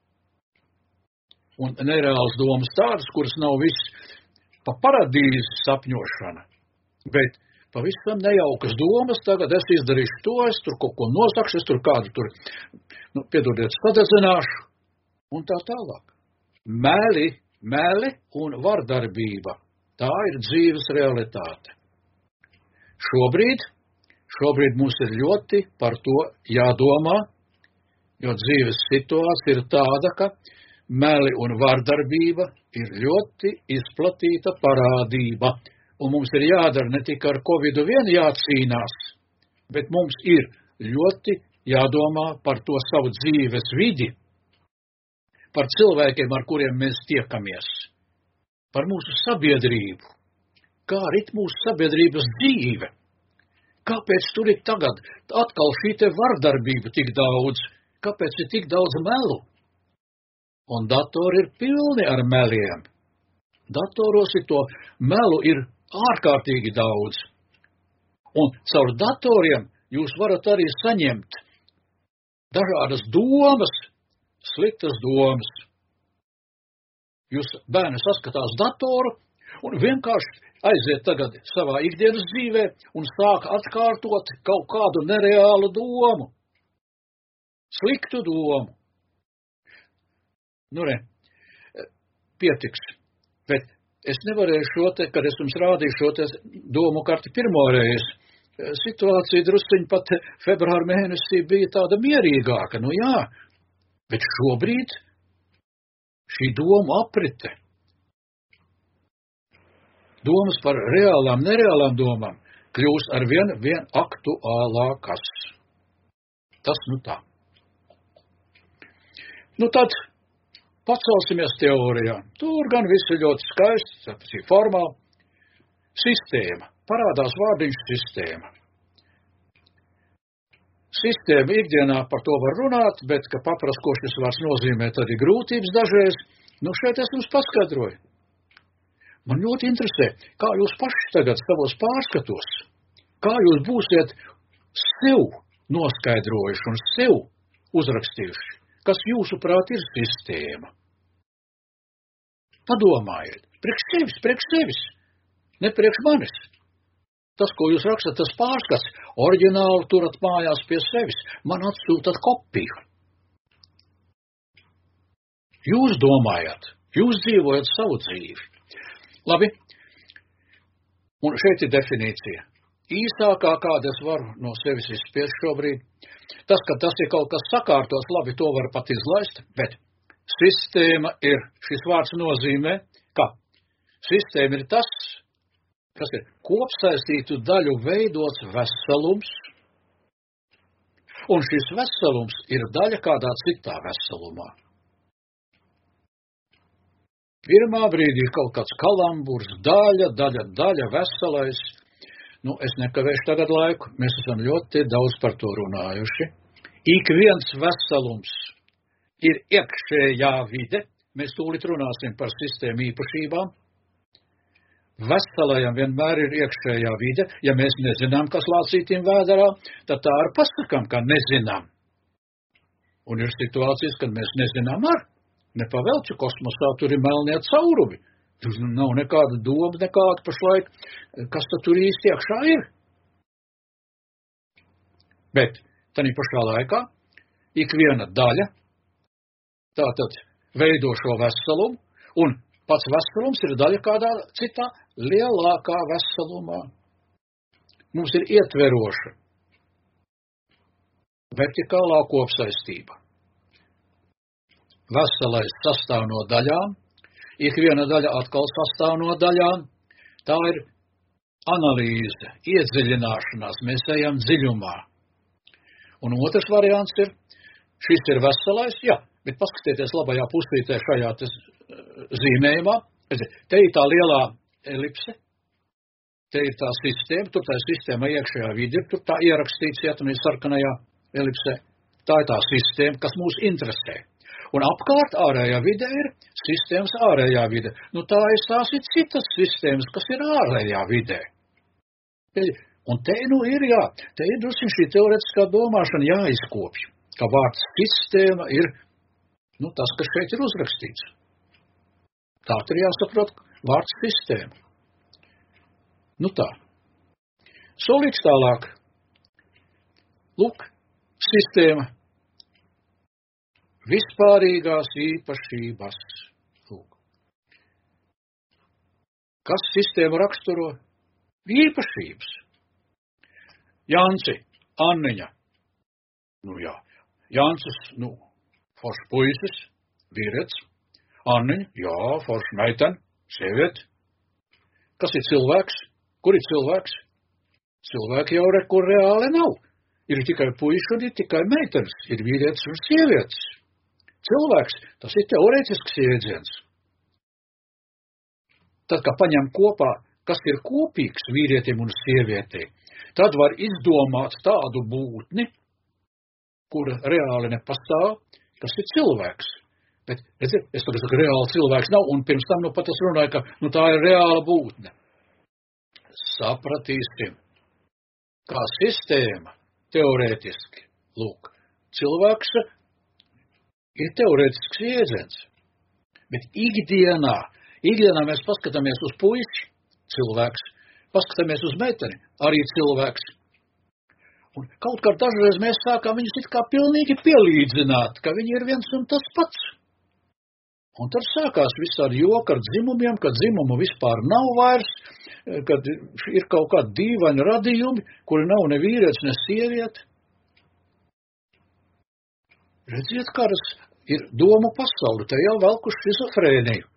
un nereālas domas tādas, kuras nav viss pa paradīzes sapņošana, bet pavisam nejaukas domas, tagad es izdarīšu to, es tur kaut ko nosakšu, es tur kādu tur, nu, piedodiet, sadedzināšu, un tā tālāk. Meli, meli un vardarbība, tā ir dzīves realitāte. Šobrīd, šobrīd mums ir ļoti par to jādomā, jo dzīves situācija ir tāda, ka meli un vardarbība ir ļoti izplatīta parādība. un mums ir jādara ne tikai ar Covidu vien jācīnās, bet mums ir ļoti jādomā par to savu dzīves vidi, par cilvēkiem, ar kuriem mēs tiekamies, par mūsu sabiedrību, kā rit mūsu sabiedrības dzīve. Kāpēc tur ir tagad atkal šī te vardarbība tik daudz? Kāpēc ir tik daudz melu? Un datori ir pilni ar meliem. Datoros ir to melu ir ārkārtīgi daudz. Un caur datoriem jūs varat arī saņemt dažādas domas, sliktas domas. Jūs bērni saskatās datoru un vienkārši aiziet tagad savā ikdienas dzīvē un sāk atkārtot kaut kādu nereālu domu. Sliktu domu. Nu, ne, pietiks. Bet es nevarēju šo te, kad es jums rādīju šo te domu karti pirmoreiz. Situācija drusciņ pat februāra mēnesī bija tāda mierīgāka. Nu jā, bet šobrīd šī doma aprite. Domas par reālām, nereālām domām kļūst ar vien, vien aktuālākas. Tas nu tā. Nu tad pacelsimies teorijā. Tur gan viss ir ļoti skaists, tas ir formāli. Sistēma. Parādās vārdiņš sistēma. Sistēma ikdienā par to var runāt, bet, ka paprast, ko šis vārds nozīmē, tad ir grūtības dažreiz. Nu šeit es jums paskaidroju. Man ļoti interesē, kā jūs paši tagad savos pārskatos, kā jūs būsiet sev noskaidrojuši un sev uzrakstījuši, kas jūsuprāt ir sistēma. Padomājiet, priekš sevis, priekš sevis, ne priekš manis. Tas, ko jūs rakstat, tas pārskats, oriģināli turat mājās pie sevis, man atsūtat kopiju. Jūs domājat, jūs dzīvojat savu dzīvi. Labi, un šeit ir definīcija. Īsākā, kāda es varu no sevis izspiest šobrīd, tas, ka tas ir kaut kas sakārtos, labi, to var pat izlaist, bet sistēma ir, šis vārds nozīmē, ka sistēma ir tas, kas ir kopsaistītu daļu veidots veselums, un šis veselums ir daļa kādā citā veselumā. Pirmā brīdī kaut kāds kalamburs, daļa, daļa, daļa, veselais. Nu, es nekavēšu tagad laiku, mēs esam ļoti daudz par to runājuši. Ik viens veselums ir iekšējā vide, mēs tūlīt runāsim par sistēmu īpašībām. Veselajam vienmēr ir iekšējā vide, ja mēs nezinām, kas lācītīm vēderā, tad tā ar pasakam, ka nezinām. Un ir situācijas, kad mēs nezinām ar. Nepavelci kosmosā, tur ir melnie caurumi. Tur nav nekāda doma, nekāda pašlaik, kas tad tur īsti iekšā ir. Bet, tanī pašā laikā, ik viena daļa, tātad veido šo veselumu, un pats veselums ir daļa kādā citā lielākā veselumā. Mums ir ietveroša vertikālā kopsaistība. Veselais sastāv no daļām, ik viena daļa atkal sastāv no daļām. Tā ir analīze, iedziļināšanās, mēs ejam dziļumā. Un otrs variants ir, šis ir veselais, jā, bet paskatieties labajā pusītē šajā tas zīmējumā. Te ir tā lielā elipse, te ir tā sistēma, tur tā sistēma iekšējā vidi, tur tā ierakstīts, ja tu ir sarkanajā elipsē. Tā ir tā sistēma, kas mūs interesē. Un apkārt ārējā vide ir sistēmas ārējā vide. Nu tā ir tās ir citas sistēmas, kas ir ārējā vidē. Un te nu ir, jā, te ir drusciņ šī teoretiskā domāšana jāizkopj, ka vārds sistēma ir, nu tas, kas šeit ir uzrakstīts. Tā ir jāsaprot vārds sistēma. Nu tā. Solīts tālāk. Lūk, sistēma. Vispārīgās īpašības. Lūk. Kas sistēmu raksturo? Īpašības. Janci, Anniņa. Nu jā, Jancis, nu, foršs puisis, vīrets. Anniņa, jā, foršs meitene, sieviete. Kas ir cilvēks? Kur ir cilvēks? Cilvēki jau rekur reāli nav. Ir tikai puiši un ir tikai meitenes, ir vīrietis un sievietes. Cilvēks, tas ir teorētisks jēdziens. Tad, kā paņem kopā, kas ir kopīgs vīrietim un sievietei, tad var izdomāt tādu būtni, kura reāli nepastāv, kas ir cilvēks. Bet, redziet, es tagad saku, reāli cilvēks nav, un pirms tam nu pat es runāju, ka nu, tā ir reāla būtne. Sapratīsim, kā sistēma, teorētiski, lūk, cilvēks ir teorētisks jēdziens. Bet ikdienā, ikdienā mēs paskatāmies uz puiši, cilvēks, paskatāmies uz meiteni, arī cilvēks. Un kaut kā dažreiz mēs sākām viņus it kā pilnīgi pielīdzināt, ka viņi ir viens un tas pats. Un tad sākās visādi joki ar dzimumiem, kad dzimumu vispār nav vairs, kad ir kaut kādi dīvaini radījumi, kuri nav ne vīrietis, ne sieviete. Redziet, kādas ir domu pasauli, te jau velku šizofrēniju.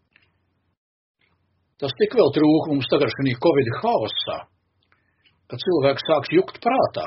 Tas tik vēl trūk mums tagad šī Covid haosā, kad cilvēks sāks jukt prātā.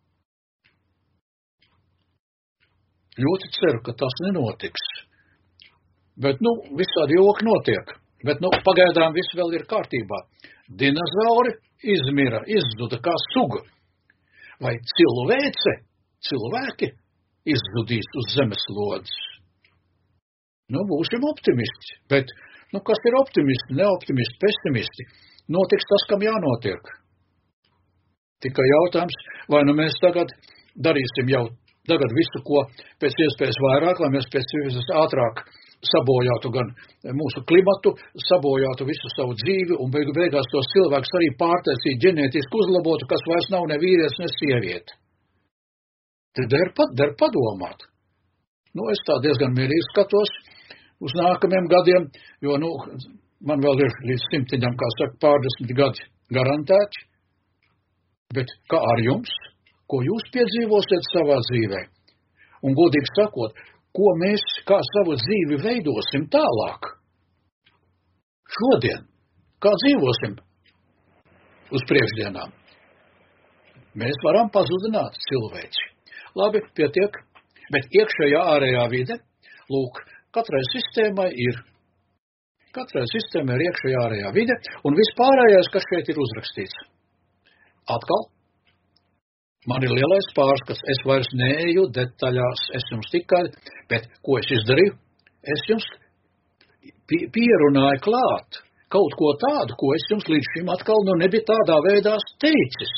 Ļoti ceru, ka tas nenotiks. Bet, nu, visādi joki notiek. Bet, nu, pagaidām viss vēl ir kārtībā. Dinozauri izmira, izzuda kā suga. Vai cilvēce, cilvēki izzudīs uz zemeslodes? Nu, būsim optimisti. Bet, nu, kas ir optimisti, neoptimisti, pesimisti? Notiks tas, kam jānotiek. Tikai jautājums, vai nu mēs tagad darīsim jau tagad visu, ko pēc iespējas vairāk, lai mēs pēc iespējas ātrāk sabojātu gan mūsu klimatu, sabojātu visu savu dzīvi un beigu beigās tos cilvēkus arī pārtaisīt ģenētiski uzlabotu, kas vairs nav ne vīrietis, ne sieviete. Te der, der padomāt. Nu, es tā diezgan mierīgi skatos uz nākamiem gadiem, jo, nu, man vēl ir līdz simtiņam, kā saka, pārdesmit gadi garantēti. Bet kā ar jums? Ko jūs piedzīvosiet savā dzīvē? Un godīgi sakot, ko mēs kā savu dzīvi veidosim tālāk? Šodien, kā dzīvosim uz priekšdienām? Mēs varam pazudināt cilvēci. Labi, pietiek, bet iekšējā ārējā vide, lūk, katrai sistēmai ir, katrai sistēmai ir iekšējā ārējā vide, un vispārējais, kas šeit ir uzrakstīts. Atkal. Man ir lielais pārskats, es vairs neeju detaļās, es jums tikai, bet ko es izdarīju? Es jums pierunāju klāt kaut ko tādu, ko es jums līdz šim atkal nu nebija tādā veidā teicis.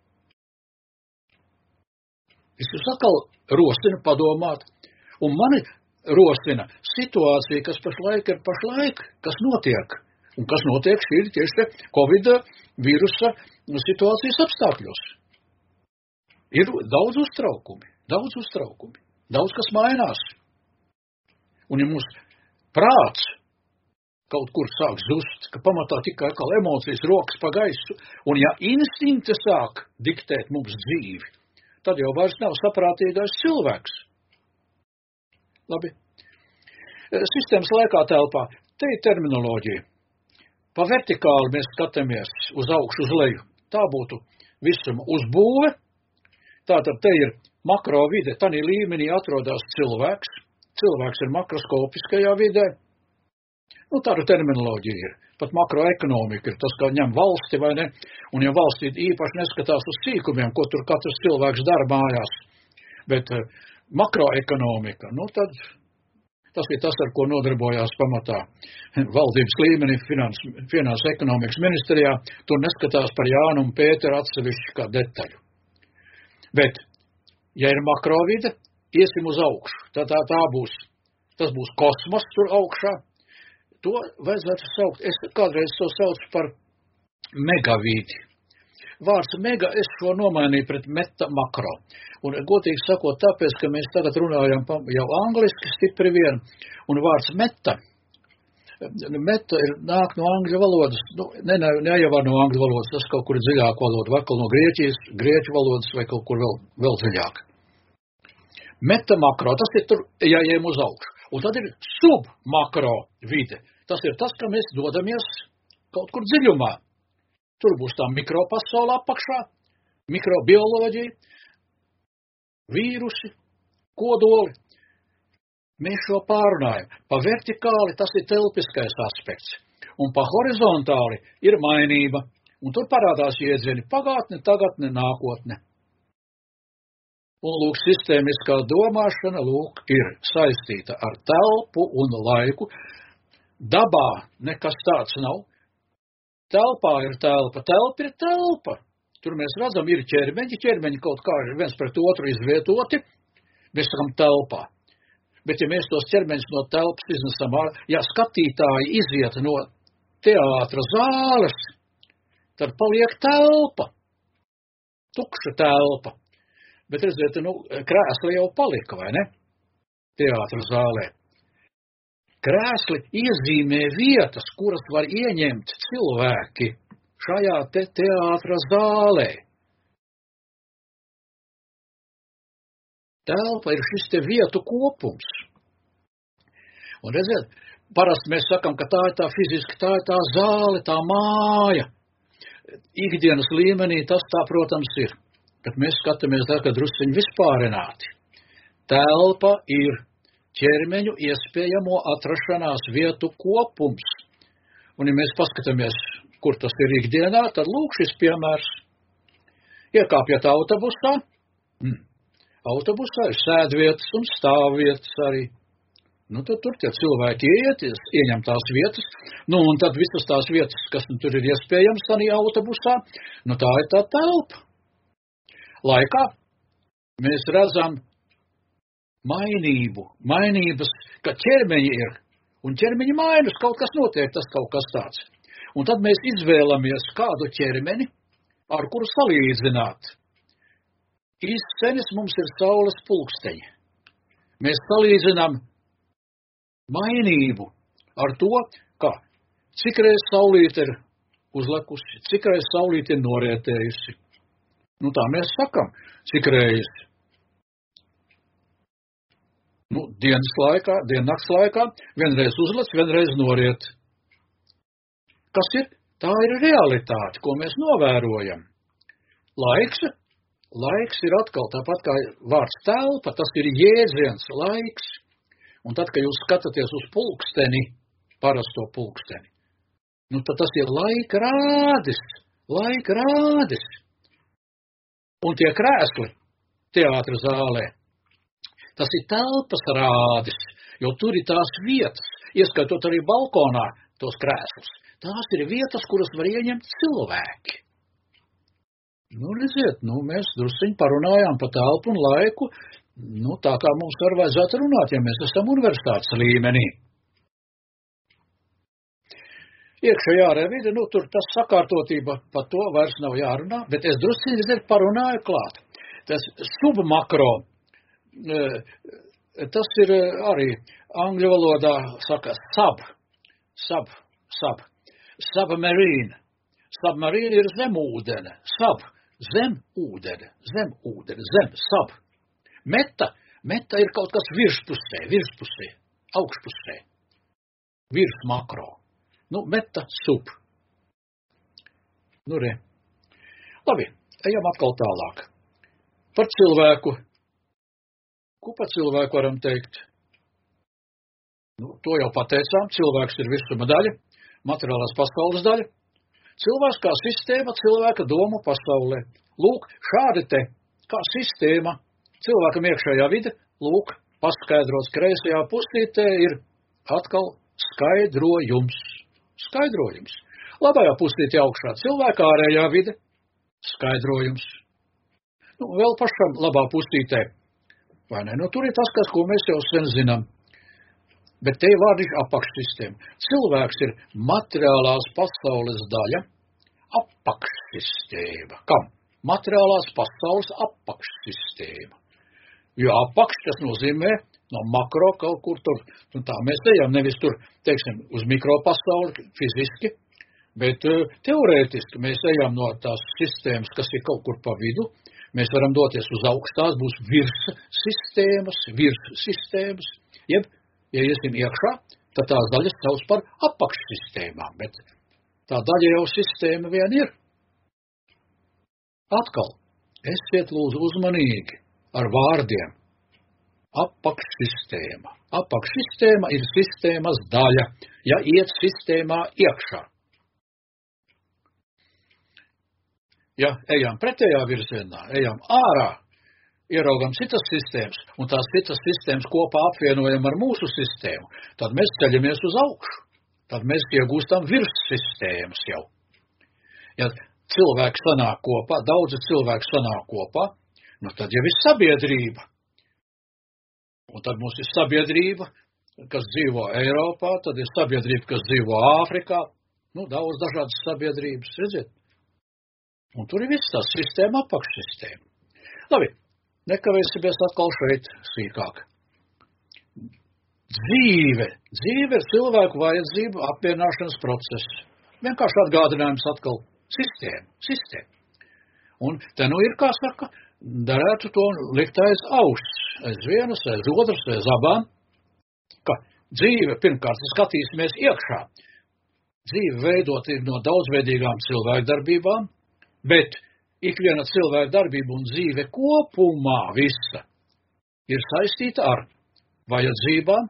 Es jūs atkal rosinu padomāt, un mani rosina situācija, kas pašlaik ir pašlaik, kas notiek, un kas notiek šī ir tieši Covid vīrusa situācijas apstākļos. Ir daudz uztraukumi, daudz uztraukumi, daudz kas mainās. Un ja mums prāts kaut kur sāk zust, ka pamatā tikai atkal emocijas rokas pa gaisu, un ja instinkti sāk diktēt mums dzīvi, tad jau vairs nav saprātīgais cilvēks. Labi. Sistēmas laikā telpā, te ir terminoloģija. Pa vertikāli mēs skatāmies uz augšu, uz leju. Tā būtu visuma uzbūve. Tātad te ir makro vide, tanī līmenī atrodas cilvēks. Cilvēks ir makroskopiskajā vidē. Nu, tāda terminoloģija ir. Pat makroekonomika ir tas, kā ņem valsti vai ne. Un ja valstī īpaši neskatās uz sīkumiem, ko tur katrs cilvēks dara mājās. Bet uh, makroekonomika, nu tad tas ir tas, ar ko nodarbojās pamatā valdības līmenī, finans, finans ekonomikas ministrijā. Tur neskatās par Jānu un Pēteru atsevišķi kā detaļu. Bet, ja ir makrovide, iesim uz augšu. Tā, tā, tā būs, tas būs kosmos tur augšā. To vajadzētu saukt, es kādreiz to saucu par megavīdi. Vārds mega es šo nomainīju pret meta makro. Un godīgi sakot, tāpēc, ka mēs tagad runājam jau angliski stipri vien, un vārds meta, meta ir nāk no angļu valodas, nu, ne, ne, ne jau var no angļu valodas, tas kaut kur ir dziļāk valoda, var kaut no Grieķijas, grieķu valodas vai kaut kur vēl, vēl dziļāk. Meta makro, tas ir tur, ja ejam uz augšu. Un tad ir submakro vide. Tas ir tas, ka mēs dodamies kaut kur dziļumā. Tur būs tā mikropasaule apakšā, mikrobioloģija, vīrusi, kodoli. Mēs šo pārunājam. Pa vertikāli tas ir telpiskais aspekts, un pa horizontāli ir mainība, un tur parādās iedzieni pagātne, tagadne, nākotne. Un, lūk, sistēmiskā domāšana, lūk, ir saistīta ar telpu un laiku. Dabā nekas tāds nav. Telpā ir telpa, telpa ir telpa. Tur mēs redzam, ir ķermeņi, ķermeņi kaut kā ir viens pret otru izvietoti, mēs sakam telpā. Bet ja mēs tos ķermeņus no telpas iznesam, ja skatītāji iziet no teātra zāles, tad paliek telpa, tukša telpa. Bet, redziet, nu, krēsli jau palika, vai ne? Teātra zālē. Krēsli iezīmē vietas, kuras var ieņemt cilvēki šajā te teātra zālē. Telpa ir šis te vietu kopums. Un, redziet, parasti mēs sakam, ka tā ir tā fiziski, tā ir tā zāle, tā māja. Ikdienas līmenī tas tā, protams, ir. Bet mēs skatāmies tā, ka drusciņi vispārināti. Telpa ir ķermeņu iespējamo atrašanās vietu kopums. Un, ja mēs paskatāmies, kur tas ir ikdienā, tad lūk šis piemērs. Iekāpjat autobusā. Mm. Autobusā ir sēdvietas un stāvvietas arī. Nu, tad tur tie cilvēki ieiet, ieņem tās vietas. Nu, un tad visas tās vietas, kas nu, tur ir iespējams arī autobusā, nu, tā ir tā telpa. Laikā mēs redzam mainību, mainības, ka ķermeņi ir, un ķermeņi mainas, kaut kas notiek, tas kaut kas tāds. Un tad mēs izvēlamies kādu ķermeni, ar kuru salīdzināt. Izscenis mums ir saules pulksteņi. Mēs salīdzinām mainību ar to, kā cik reiz saulīte ir uzlekusi, cik reiz saulīte ir norietējusi. Nu, tā mēs sakam, cik reiz. Nu, dienas laikā, diennakts laikā, vienreiz uzlec, vienreiz noriet. Kas ir? Tā ir realitāte, ko mēs novērojam. Laiks, laiks ir atkal tāpat kā vārds telpa, tas ir jēdziens, laiks. Un tad, kad jūs skatāties uz pulksteni, parasto pulksteni, nu, tad tas ir laika rādis, laika rādis. Un tie krēsli teātra zālē, tas ir telpas rādis, jo tur ir tās vietas, ieskatot arī balkonā tos krēslus. Tās ir vietas, kuras var ieņemt cilvēki. Nu, redziet, nu, mēs drusciņi parunājām pa telpu un laiku, nu, tā kā mums var vajadzētu runāt, ja mēs esam universitātes līmenī. Iekšējā ārējā vide, nu, tur tas sakārtotība, par to vairs nav jārunā, bet es drusciņi, redziet, parunāju klāt. Tas submakro, tas ir arī angļu valodā saka sub, sub, sub, submarine. Submarine ir zemūdene, sub, zem ūdene, zem ūdene, zem, sub. Meta, meta ir kaut kas virspusē, virspusē, augšpusē, virs makro. Nu, meta sup. Nu, re. Labi, ejam atkal tālāk. Par cilvēku. Ko par cilvēku varam teikt? Nu, to jau pateicām. Cilvēks ir visuma daļa, materiālās pasaules daļa. Cilvēks kā sistēma, cilvēka domu pasaulē. Lūk, šādi te, kā sistēma, cilvēkam iekšējā vide, lūk, paskaidrots kreisajā pusītē ir atkal skaidrojums. Skaidrojums. Labajā pusītē augšā cilvēka ārējā vide, skaidrojums. Nu, vēl pašam labā pusītē, vai ne? Nu, tur ir tas, kas, ko mēs jau sen zinām. Bet te ir vārdiņš apakšsistēma. Cilvēks ir materiālās pasaules daļa, apakšsistēma. Kam? Materiālās pasaules apakšsistēma. Jo apakš, tas nozīmē no makro kaut kur tur, nu tā mēs ejam, nevis tur, teiksim, uz mikropasauli fiziski, bet uh, teorētiski mēs ejam no tās sistēmas, kas ir kaut kur pa vidu, mēs varam doties uz augstās, būs virs sistēmas, virs sistēmas, jeb, ja iesim iekšā, tad tās daļas sauc par apakšsistēmām, bet Tā daļa jau sistēma vien ir. Atkal, esiet lūdzu uzmanīgi ar vārdiem. Apakšsistēma. Apakšsistēma ir sistēmas daļa, ja iet sistēmā iekšā. Ja ejam pretējā virzienā, ejam ārā, ieraugam citas sistēmas, un tās citas sistēmas kopā apvienojam ar mūsu sistēmu, tad mēs ceļamies uz augšu. Tad mēs iegūstam virs sistēmas jau. Ja cilvēki sanāk kopā, daudzi cilvēki sanāk kopā, nu tad jau ir sabiedrība. Un tad mums ir sabiedrība, kas dzīvo Eiropā, tad ir sabiedrība, kas dzīvo Āfrikā. Nu, daudz dažādas sabiedrības, redziet. Un tur ir viss tā sistēma, apakšsistēma. Labi, nekavēsimies atkal šeit sīkāk. Dzīve. Dzīve ir cilvēku vajadzību apvienāšanas process. Vienkārši atgādinājums atkal sistēma, sistēma. Un te nu ir, kā saka, darētu to likt aiz auss, aiz vienas, aiz otras, aiz abām, ka dzīve, pirmkārt, skatīsimies iekšā. Dzīve veidot ir no daudzveidīgām cilvēku darbībām, bet ikviena cilvēku darbība un dzīve kopumā visa ir saistīta ar vajadzībām,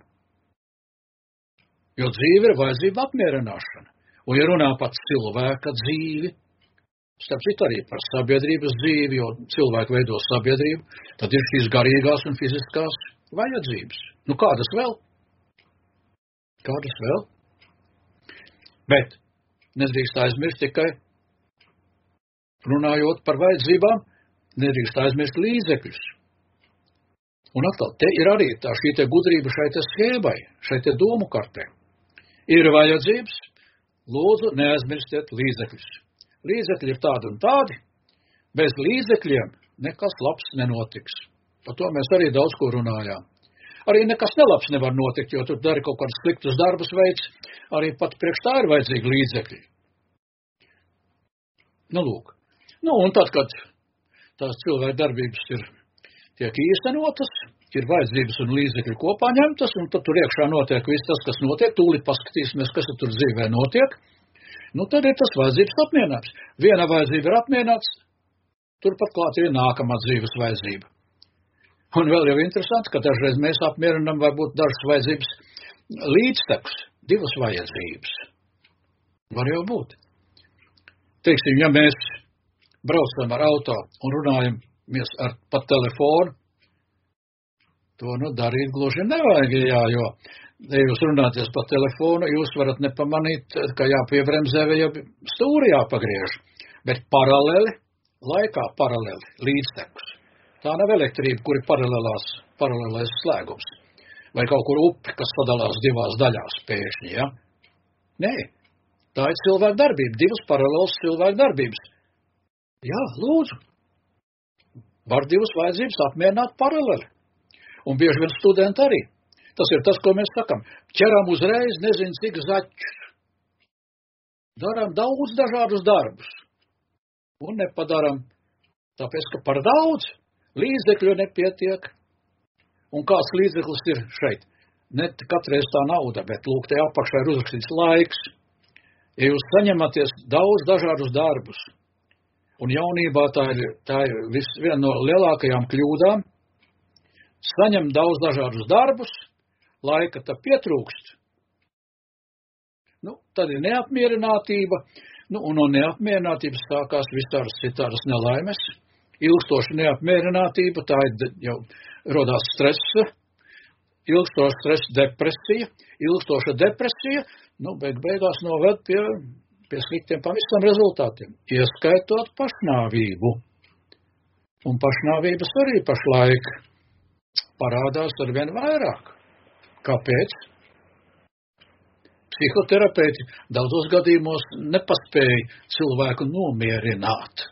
jo dzīve ir vajadzība apmierināšana. Un, ja runā pat cilvēka dzīvi, starp citu arī par sabiedrības dzīvi, jo cilvēku veido sabiedrību, tad ir šīs garīgās un fiziskās vajadzības. Nu, kādas vēl? Kādas vēl? Bet nedrīkst aizmirst tikai, runājot par vajadzībām, nedrīkst aizmirst līdzekļus. Un atkal, te ir arī tā šī te gudrība šai te schēbai, šai te domu kartē. Ir vajadzības, lūdzu, neaizmirstiet līdzekļus. Līdzekļi ir tādi un tādi, bez līdzekļiem nekas labs nenotiks. Par to mēs arī daudz ko runājām. Arī nekas nelabs nevar notikt, jo tur dari kaut kādus sliktus darbus veids, arī pat priekš tā ir vajadzīgi līdzekļi. Nu, lūk. Nu, un tad, kad tās cilvēku darbības ir tiek īstenotas, ir vajadzības un līdzekļi kopā ņemtas, un tad tur iekšā notiek viss tas, kas notiek, tūlīt paskatīsimies, kas tur dzīvē notiek, nu tad ir tas vajadzības apmierinājums. Viena vajadzība ir apmierināts, turpat klāt ir nākamā dzīves vajadzība. Un vēl jau interesanti, ka dažreiz mēs apmierinām varbūt dažas vajadzības līdztekus, divas vajadzības. Var jau būt. Teiksim, ja mēs braucam ar auto un runājamies ar pa telefonu, to nu darīt gluži nevajag, jā, jo, ja jūs runāties pa telefonu, jūs varat nepamanīt, ka jāpiebremzē vai jau stūri jāpagriež, bet paraleli, laikā paraleli, līdztekus. Tā nav elektrība, kur ir paralelās, paralelais slēgums, vai kaut kur upi, kas sadalās divās daļās pēkšņi, ja? Nē, tā ir cilvēku darbība, divas paralelas cilvēku darbības. Jā, lūdzu, var divas vajadzības apmierināt paraleli. Un bieži vien studenti arī. Tas ir tas, ko mēs sakam. Ķeram uzreiz nezinu cik zaķus. Daram daudz dažādus darbus. Un nepadaram, tāpēc, ka par daudz līdzekļu nepietiek. Un kāds līdzeklis ir šeit? Ne katreiz tā nauda, bet lūk, te apakšā ir uzrakstīts laiks. Ja jūs saņematies daudz dažādus darbus, un jaunībā tā ir, tā ir vis, viena no lielākajām kļūdām, saņem daudz dažādus darbus, laika tā pietrūkst. Nu, tad ir neapmierinātība, nu, un no neapmierinātības sākās visādas citādas nelaimes. Ilgstoša neapmierinātība, tā ir jau rodās stresa, ilgstoša stresa depresija, ilgstoša depresija, nu, beig beigās noved pie, pie sliktiem pavisam rezultātiem, ieskaitot pašnāvību. Un pašnāvības arī pašlaik parādās arvien vairāk. Kāpēc? Psihoterapeiti daudzos gadījumos nepaspēja cilvēku nomierināt.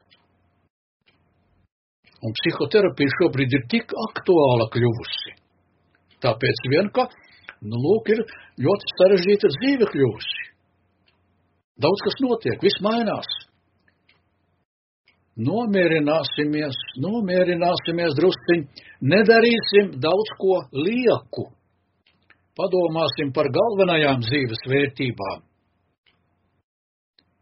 Un psihoterapija šobrīd ir tik aktuāla kļuvusi. Tāpēc vien, ka, nu, lūk, ir ļoti sarežģīta dzīve kļuvusi. Daudz kas notiek, viss mainās. Nomierināsimies, nomierināsimies drusciņ, nedarīsim daudz ko lieku. Padomāsim par galvenajām dzīves vērtībām.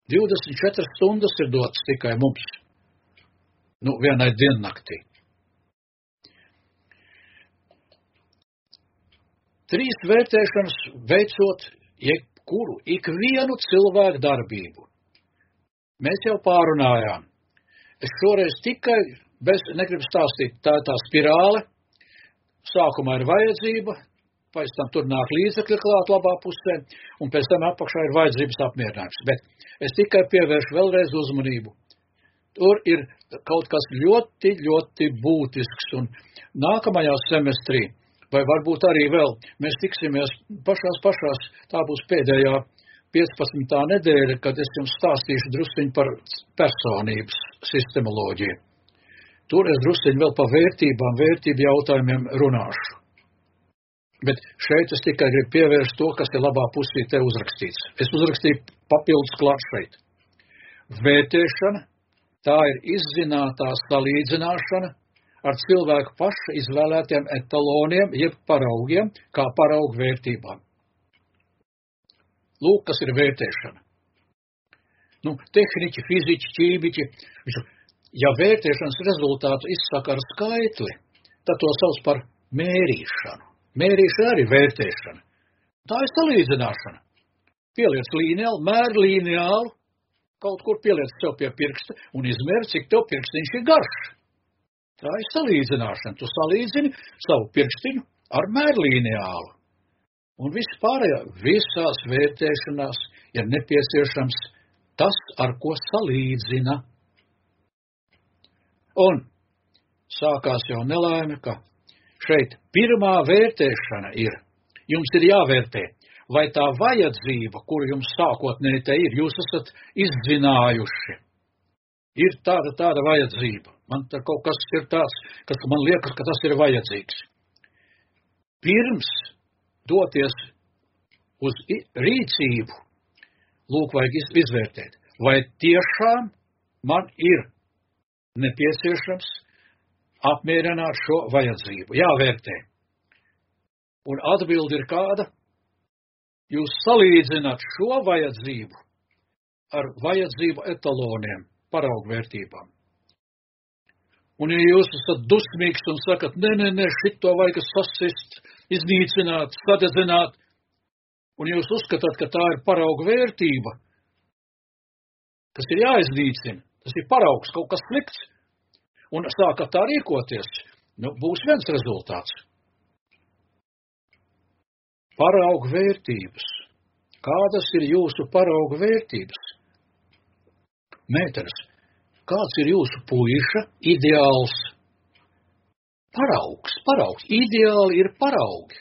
divdesmit četras stundas ir dotas tikai mums. Nu, vienai diennaktī. Trīs vērtēšanas veicot jebkuru, ikvienu cilvēku darbību. Mēs jau pārunājām. Es šoreiz tikai, bez, negribu stāstīt, tā tā spirāle. Sākumā ir vajadzība, pēc tam tur nāk līdzekļi klāt labā pusē, un pēc tam apakšā ir vajadzības apmierinājums. Bet es tikai pievēršu vēlreiz uzmanību. Tur ir kaut kas ļoti, ļoti būtisks, un nākamajā semestrī, vai varbūt arī vēl, mēs tiksimies pašās pašās, tā būs pēdējā piecpadsmitā nedēļa, kad es jums stāstīšu drusciņu par personības sistemoloģiju. Tur es drusciņu vēl par vērtībām, vērtību jautājumiem runāšu. Bet šeit es tikai gribu pievērst to, kas ir labā pusī te uzrakstīts. Es uzrakstīju papildus klāt šeit. Vērtēšana, tā ir izzinātā salīdzināšana ar cilvēku paša izvēlētiem etaloniem, jeb paraugiem, kā paraugu vērtībām. Lūk, kas ir vērtēšana. Nu, tehniķi, fiziķi, ķīmiķi, ja vērtēšanas rezultātu izsaka ar skaitli, tad to sauc par mērīšanu. Mērīšana arī vērtēšana. Tā ir salīdzināšana. Pieliec līniālu, mēr līniālu, kaut kur pieliec sev pie pirksta un izmēr, cik tev pirkstiņš ir garš. Tā ir salīdzināšana. Tu salīdzini savu pirkstiņu ar mēr līniālu. Un viss pārējā, visās vērtēšanās ir nepieciešams tas, ar ko salīdzina. Un sākās jau nelaime, ka šeit pirmā vērtēšana ir, jums ir jāvērtē, vai tā vajadzība, kuru jums sākotnēji te ir, jūs esat izzinājuši. Ir tāda, tāda vajadzība. Man tā kaut kas ir tāds, kas man liekas, ka tas ir vajadzīgs. Pirms doties uz rīcību, lūk, vajag izvērtēt, vai tiešām man ir nepieciešams apmierināt šo vajadzību. Jāvērtē. Un atbildi ir kāda? Jūs salīdzināt šo vajadzību ar vajadzību etaloniem, paraugvērtībām. Un ja jūs esat dusmīgs un sakat, ne, ne, ne, šito vajag sasist, iznīcināt, sadedzināt, un jūs uzskatāt, ka tā ir paraugvērtība, kas ir jāiznīcina, tas ir paraugs, kaut kas slikts, un sākat tā rīkoties, nu, būs viens rezultāts. Paraugu vērtības. Kādas ir jūsu paraugu vērtības? Mēteres, kāds ir jūsu puiša ideāls? Paraugs, paraugs. Ideāli ir paraugi.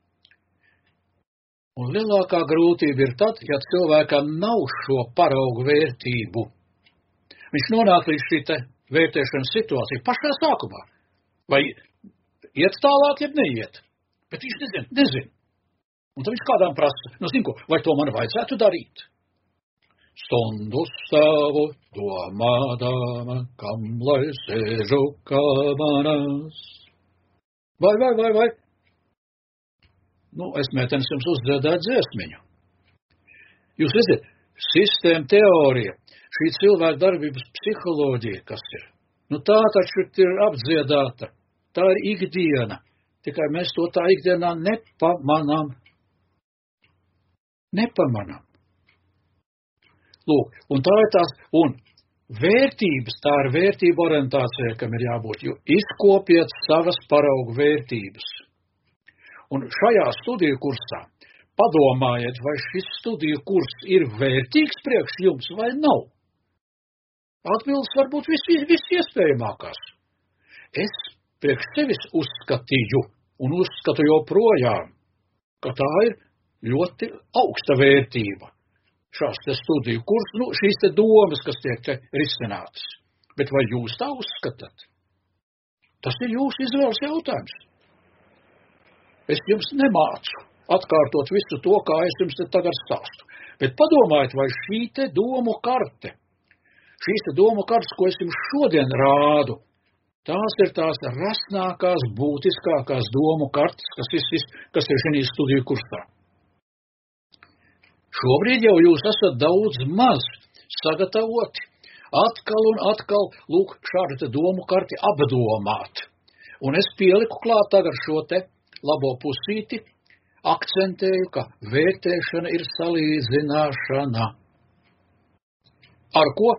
Un lielākā grūtība ir tad, ja cilvēkam nav šo paraugu vērtību. Viņš nonāk līdz šī te vērtēšanas situācija pašā sākumā. Vai iet tālāk, ja neiet? Bet viņš nezin, nezin. Un tad viņš kādām prasa, nu zin ko, vai to man vajadzētu darīt? Stundu savu domādama, kam lai sēžu kamanās. Vai, vai, vai, vai. Nu, es mētenis jums uzdziedāt dziesmiņu. Jūs redzat, sistēma teorija, šī cilvēka darbības psiholoģija, kas ir. Nu tā taču ir apdziedāta, tā ir ikdiena, tikai mēs to tā ikdienā nepamanām. Nepamanām. Lūk, un tā ir tās, un vērtības, tā ir vērtība orientācija, kam ir jābūt, jo izkopiet savas paraugu vērtības. Un šajā studiju kursā padomājiet, vai šis studiju kurs ir vērtīgs priekš jums vai nav. Atbildes var būt vis, vis, vis iespējamākās. Es priekš sevis uzskatīju un uzskatu joprojām, ka tā ir ļoti augsta vērtība. Šās te studiju kurs, nu, šīs te domas, kas tiek te risinātas. Bet vai jūs tā uzskatāt? Tas ir jūsu izvēles jautājums. Es jums nemācu atkārtot visu to, kā es jums te tagad stāstu. Bet padomājiet, vai šī te domu karte, šīs te domu kartes, ko es jums šodien rādu, tās ir tās rasnākās, būtiskākās domu kartes, kas ir, kas ir šī studiju kursā. Šobrīd jau jūs esat daudz maz sagatavoti, atkal un atkal, lūk, šādu te domu karti apdomāt. Un es pieliku klāt tagad šo te labo pusīti, akcentēju, ka vērtēšana ir salīdzināšana. Ar ko?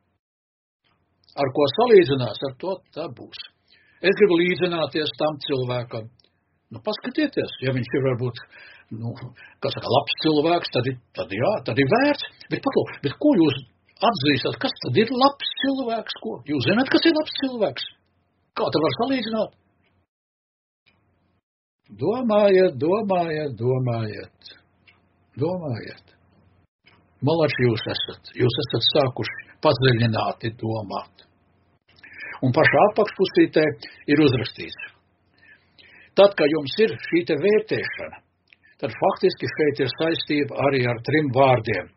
Ar ko salīdzinās, ar to tā būs. Es gribu līdzināties tam cilvēkam. Nu, paskatieties, ja viņš ir varbūt, nu, kā saka, labs cilvēks, tad, tad jā, tad ir vērts. Bet, paklau, bet ko jūs atzīstat, kas tad ir labs cilvēks? Ko? Jūs zināt, kas ir labs cilvēks? Kā tad var salīdzināt? Domājiet, domājiet, domājiet, domājiet. Malači jūs esat, jūs esat sākuši padziļināti domāt. Un pašā apakšpusītē ir uzrakstīts. Tad, kad jums ir šī te vērtēšana, tad faktiski šeit ir saistība arī ar trim vārdiem.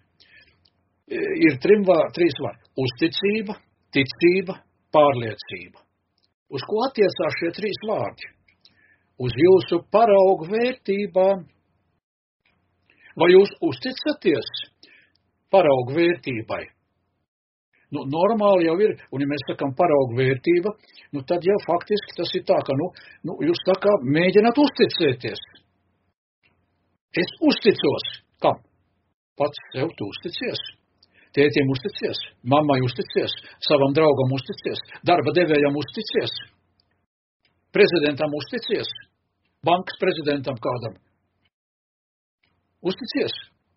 Ir trim vārdi, trīs vārdi. Uzticība, ticība, pārliecība. Uz ko attiecās šie trīs vārdi? Uz jūsu paraugu vērtībām. Vai jūs uzticaties paraugu vērtībai? Nu, normāli jau ir, un ja mēs sakam paraugu vērtība, nu tad jau faktiski tas ir tā, ka, nu, nu jūs tā kā mēģināt uzticēties. Es uzticos. Kam? Pats sev tu uzticies. Tētiem uzticies, mammai uzticies, savam draugam uzticies, darba devējam uzticies, prezidentam uzticies, bankas prezidentam kādam. Uzticies.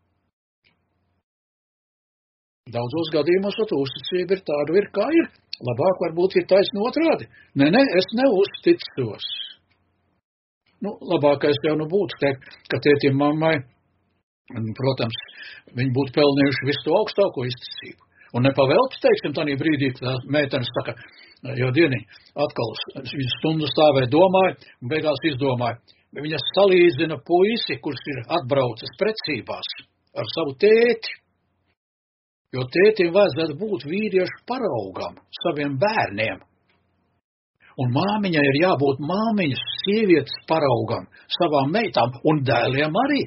Daudzos gadījumos to uzticība ir tāda, ir kā ir. Labāk varbūt ir taisni otrādi. Nē, nē, es neuzticos. Nu, labākais jau nu būtu teikt, ka tētim mammai, protams, viņi būtu pelnījuši visu to augstāko izticību. Un nepavēlti, teiksim, tādā brīdī, kad tā meitenes saka, jo dieniņ, atkal viņa stundu stāvēja domāja, un beigās izdomāja. Viņa salīdzina puisi, kurš ir atbraucis precībās ar savu tēti. Jo tētim vajadzētu būt vīriešu paraugam saviem bērniem. Un māmiņai ir jābūt māmiņas sievietes paraugam savām meitām un dēliem arī.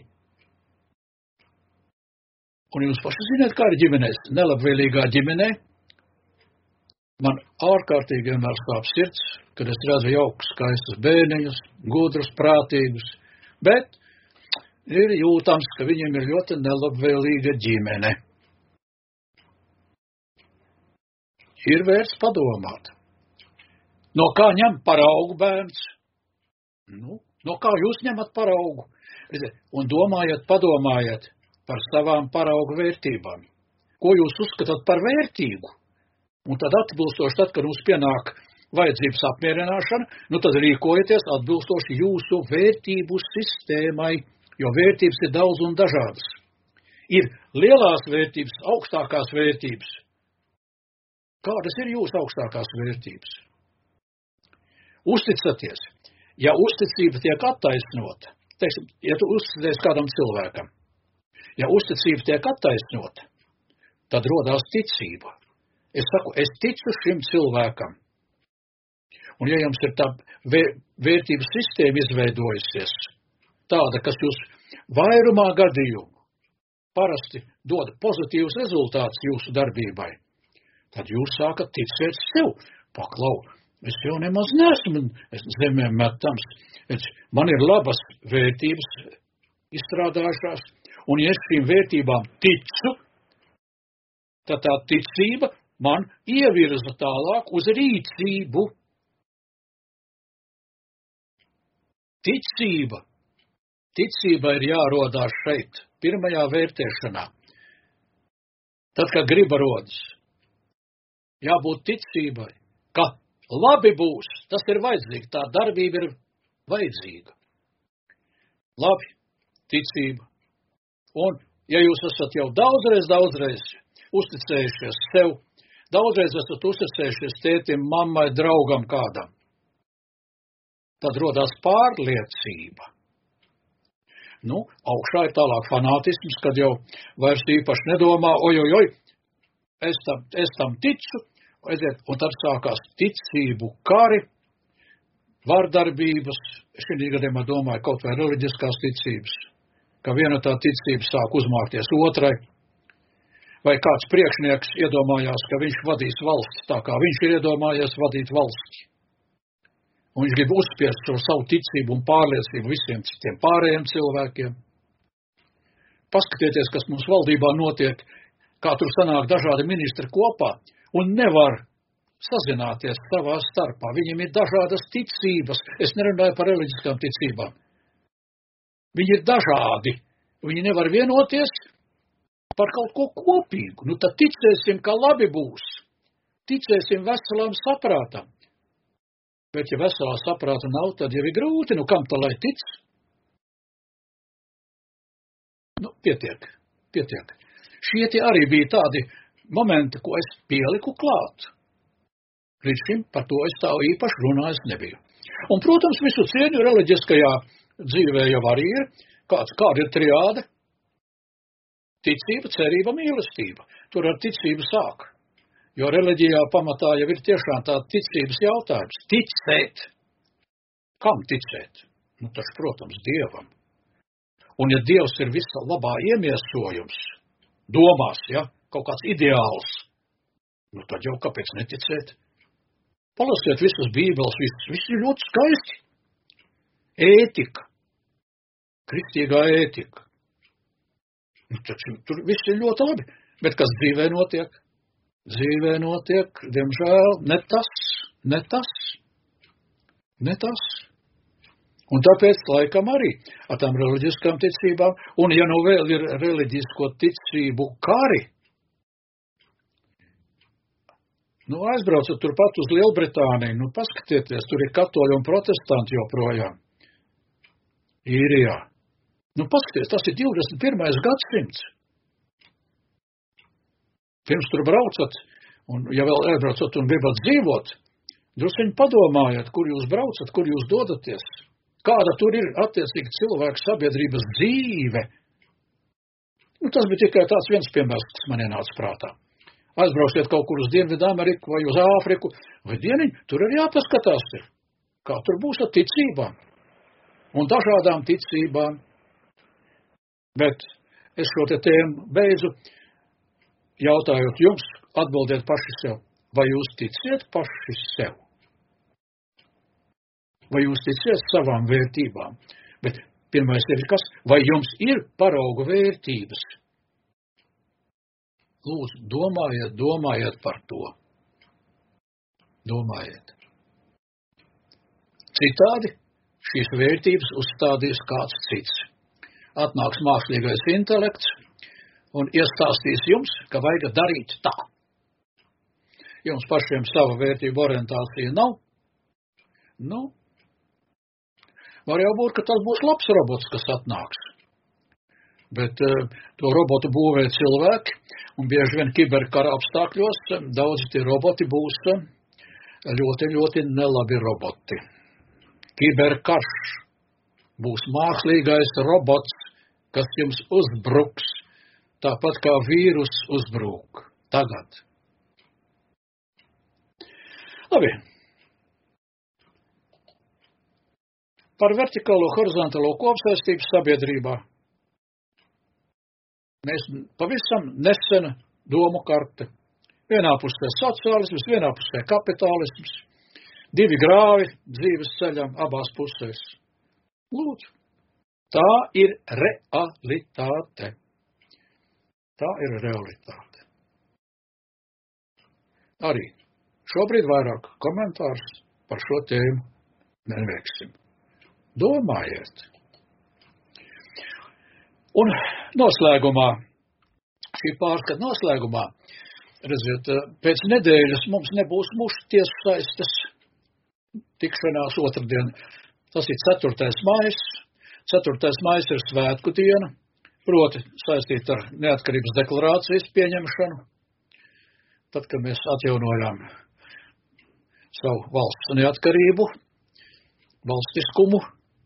Un jūs paši zināt, kā ir ģimenēs, nelabvēlīgā ģimenē. Man ārkārtīgi vienmēr stāp sirds, kad es redzu jaukus, skaistus bērniņus, gudrus, prātīgus, bet ir jūtams, ka viņiem ir ļoti nelabvēlīga ģimene. Ir vērts padomāt. No kā ņem paraugu bērns? Nu, no kā jūs ņemat paraugu? Un domājiet, padomājiet par savām paraugu vērtībām. Ko jūs uzskatāt par vērtīgu? Un tad atbilstoši, tad, kad mums pienāk vajadzības apmierināšana, nu tad rīkojieties atbilstoši jūsu vērtību sistēmai, jo vērtības ir daudz un dažādas. Ir lielās vērtības, augstākās vērtības. Kādas ir jūsu augstākās vērtības? Uzticaties. Ja uzticība tiek attaisnota, teiksim, ja tu uzticies kādam cilvēkam, ja uzticība tiek attaisnota, tad rodās ticība. Es saku, es ticu šim cilvēkam. Un ja jums ir tā vērtības sistēma izveidojusies, tāda, kas jūs vairumā gadījumu parasti dod pozitīvus rezultātus jūsu darbībai, tad jūs sākat ticēt sev. Paklau, es jau nemaz neesmu zemēm metams. Man ir labas vērtības izstrādājušās, un ja es šīm vērtībām ticu, tad tā ticība man ievirza tālāk uz rīcību. Ticība. Ticība ir jārodās šeit, pirmajā vērtēšanā. Tad, kad griba rodas. Jābūt ticībai, ka labi būs, tas ir vajadzīgi, tā darbība ir vajadzīga. Labi, ticība. Un, ja jūs esat jau daudzreiz, daudzreiz uzticējušies sev, daudzreiz esat uzticējušies tētim, mammai, draugam kādam, tad rodās pārliecība. Nu, augšā ir tālāk fanātisms, kad jau vairs īpaši nedomā, oj, oj, oj, es tam, es tam ticu, un tad sākās ticību kari, vardarbības, šī gadījumā domāju kaut vai reliģiskās ticības, ka viena tā ticība sāk uzmākties otrai. Vai kāds priekšnieks iedomājās, ka viņš vadīs valsts tā, kā viņš ir iedomājies vadīt valsts. Un viņš grib uzspiest šo savu ticību un pārliecību visiem citiem pārējiem cilvēkiem. Paskatieties, kas mums valdībā notiek, kā tur sanāk dažādi ministri kopā un nevar sazināties savā starpā. Viņiem ir dažādas ticības. Es nerunāju par reliģiskām ticībām. Viņi ir dažādi. Viņi nevar vienoties par kaut ko kopīgu. Nu tad ticēsim, ka labi būs. Ticēsim veselām saprātam. Bet ja veselā saprāta nav, tad jau ir grūti. Nu kam tā lai tic? Nu, pietiek, pietiek. Šie tie arī bija tādi momenti, ko es pieliku klāt. Līdz šim par to es tā īpaši runājis nebiju. Un, protams, visu cieņu reliģiskajā dzīvē jau arī ir. Kāds, kāda ir triāde? Ticība, cerība, mīlestība. Tur ar ticību sāk. Jo reliģijā pamatā jau ir tiešām tā ticības jautājums. Ticēt. Kam ticēt? Nu, tas, protams, Dievam. Un ja Dievs ir visa labā iemiesojums, domās, ja, kaut kāds ideāls, nu tad jau kāpēc neticēt? Palasiet visas bībeles, visas, viss ir ļoti skaisti. Ētika. Kristīgā ētika. Nu, taču tur viss ir ļoti labi. Bet kas dzīvē notiek? Dzīvē notiek, diemžēl, ne tas, ne tas, ne tas. Un tāpēc laikam arī ar tām reliģiskām ticībām, un ja nu vēl ir reliģisko ticību kari, nu aizbraucat turpat uz Lielbritāniju, nu paskatieties, tur ir katoļi un protestanti joprojām. Īrijā. Nu paskatieties, tas ir divdesmit pirmais gadsimts. Pirms tur braucat, un ja vēl aizbraucat un gribat dzīvot, drusciņi padomājiet, kur jūs braucat, kur jūs dodaties. Kāda tur ir attiecīgi cilvēku sabiedrības dzīve? Nu, tas bija tikai tāds viens piemērs, kas man ienāca prātā. Aizbrauciet kaut kur uz Dienvidu Ameriku vai uz Āfriku, vai dieniņ, tur ir jāpaskatās, kā tur būs ar ticībām un dažādām ticībām. Bet es šo te tēmu beidzu, jautājot jums, atbildiet paši sev, vai jūs ticiet paši sev? Vai jūs ticiet savām vērtībām? Bet pirmais ir kas? Vai jums ir parauga vērtības? Lūdzu, domājiet, domājiet par to. Domājiet. Citādi šīs vērtības uzstādīs kāds cits. Atnāks mākslīgais intelekts un iestāstīs jums, ka vajag darīt tā. Jums pašiem sava vērtība orientācija nav? Nu, var jau būt, ka tas būs labs robots, kas atnāks. Bet uh, to robotu būvē cilvēki, un bieži vien kiberkara apstākļos daudzi tie roboti būs ļoti, ļoti nelabi roboti. Kiberkarš būs mākslīgais robots, kas jums uzbruks, tāpat kā vīrus uzbrūk. Tagad. Labi. Par vertikālo horizontālo kopsaistību sabiedrībā. Mēs pavisam nesena domu karte. Vienā pusē sociālisms, vienā pusē kapitālisms. Divi grāvi dzīves ceļam abās pusēs. Lūdzu. Tā ir realitāte. Tā ir realitāte. Arī šobrīd vairāk komentārus par šo tēmu neveiksim. Domājiet. Un noslēgumā, šī pārskata noslēgumā, redziet, pēc nedēļas mums nebūs mušu tiessaistes tikšanās otrdien. Tas ir ceturtais maijs. ceturtais maijs ir svētku diena, proti saistīt ar neatkarības deklarācijas pieņemšanu. Tad, kad mēs atjaunojām savu valsts neatkarību, valstiskumu,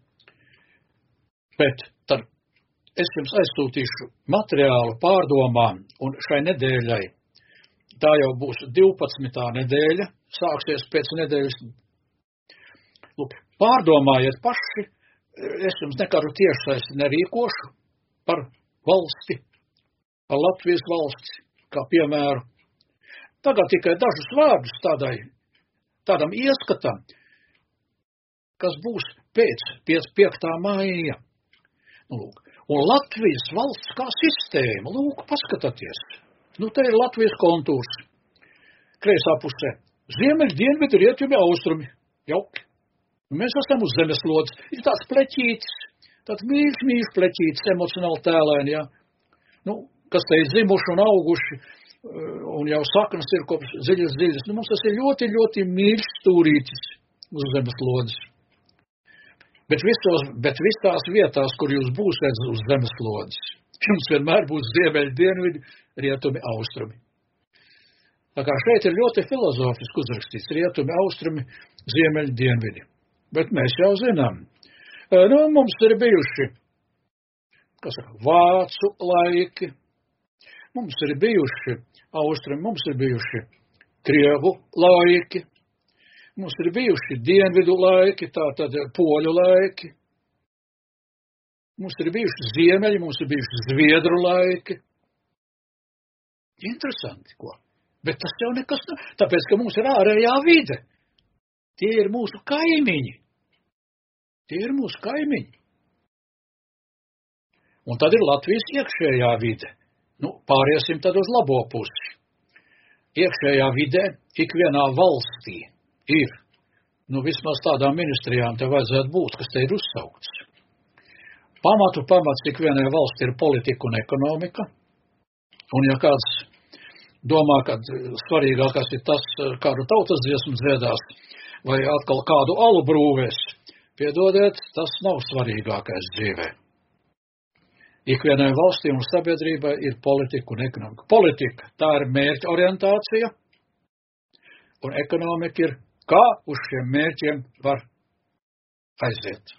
bet tad es jums aizsūtīšu materiālu pārdomām, un šai nedēļai, tā jau būs divpadsmitā nedēļa, sāksies pēc nedēļas. Lūk, pārdomājiet paši, es jums nekādu tiešsaisти nerīkošu par valsti, par Latvijas valsti. kā piemēru. Tagad tikai dažus vārdus tādai, tādam ieskatam, kas būs pēc piekta maija. Nu, lūk. Un Latvijas valsts kā sistēma, lūk, paskatieties. Nu, te ir Latvijas kontūrs. Kreisā pusē. Ziemeļ, dienvidi, rietumi, austrumi. Jauki. Un mēs esam uz zemeslodes. Ir tāds pleķītis, tāds mīļš, mīļš pleķītis, emocionāli tēlēni, jā. Nu, kas te ir zimuši un auguši, un jau saknes ir kopš dziļas, dziļas. Nu, mums tas ir ļoti, ļoti mīļš stūrītis uz zemeslodes. Bet, visos, bet visās vietās, kur jūs būsiet uz zemeslodes, jums vienmēr būs ziemeļi, dienvidi, rietumi, austrumi. Tā kā šeit ir ļoti filozofiski uzrakstīts rietumi, austrumi, ziemeļi, dienvidi. Bet mēs jau zinām, nu, mums ir bijuši, kas saka, vācu laiki, mums ir bijuši austrumi, mums ir bijuši krievu laiki, mums ir bijuši dienvidu laiki, tātad poļu laiki. Mums ir bijuši ziemeļi, mums ir bijuši zviedru laiki. Interesanti, ko? Bet tas jau nekas nav, tāpēc, ka mums ir ārējā vide. Tie ir mūsu kaimiņi. Tie ir mūsu kaimiņi. Un tad ir Latvijas iekšējā vide. Nu, pāriesim tad uz labo pusi. Iekšējā vidē ikvienā valstī ir, nu vismaz tādām ministrijām te vajadzētu būt, kas te ir uzsaukts. Pamatu pamats ikvienai valsti ir politika un ekonomika, un ja kāds domā, ka svarīgākais ir tas, kādu tautas dziesmu dziedās, vai atkal kādu alu brūvēs, piedodiet, tas nav svarīgākais dzīvē. Ikvienai valstī un sabiedrībai ir politika un ekonomika. Politika, tā ir mērķa orientācija, un ekonomika ir, kā uz šiem mērķiem var aiziet.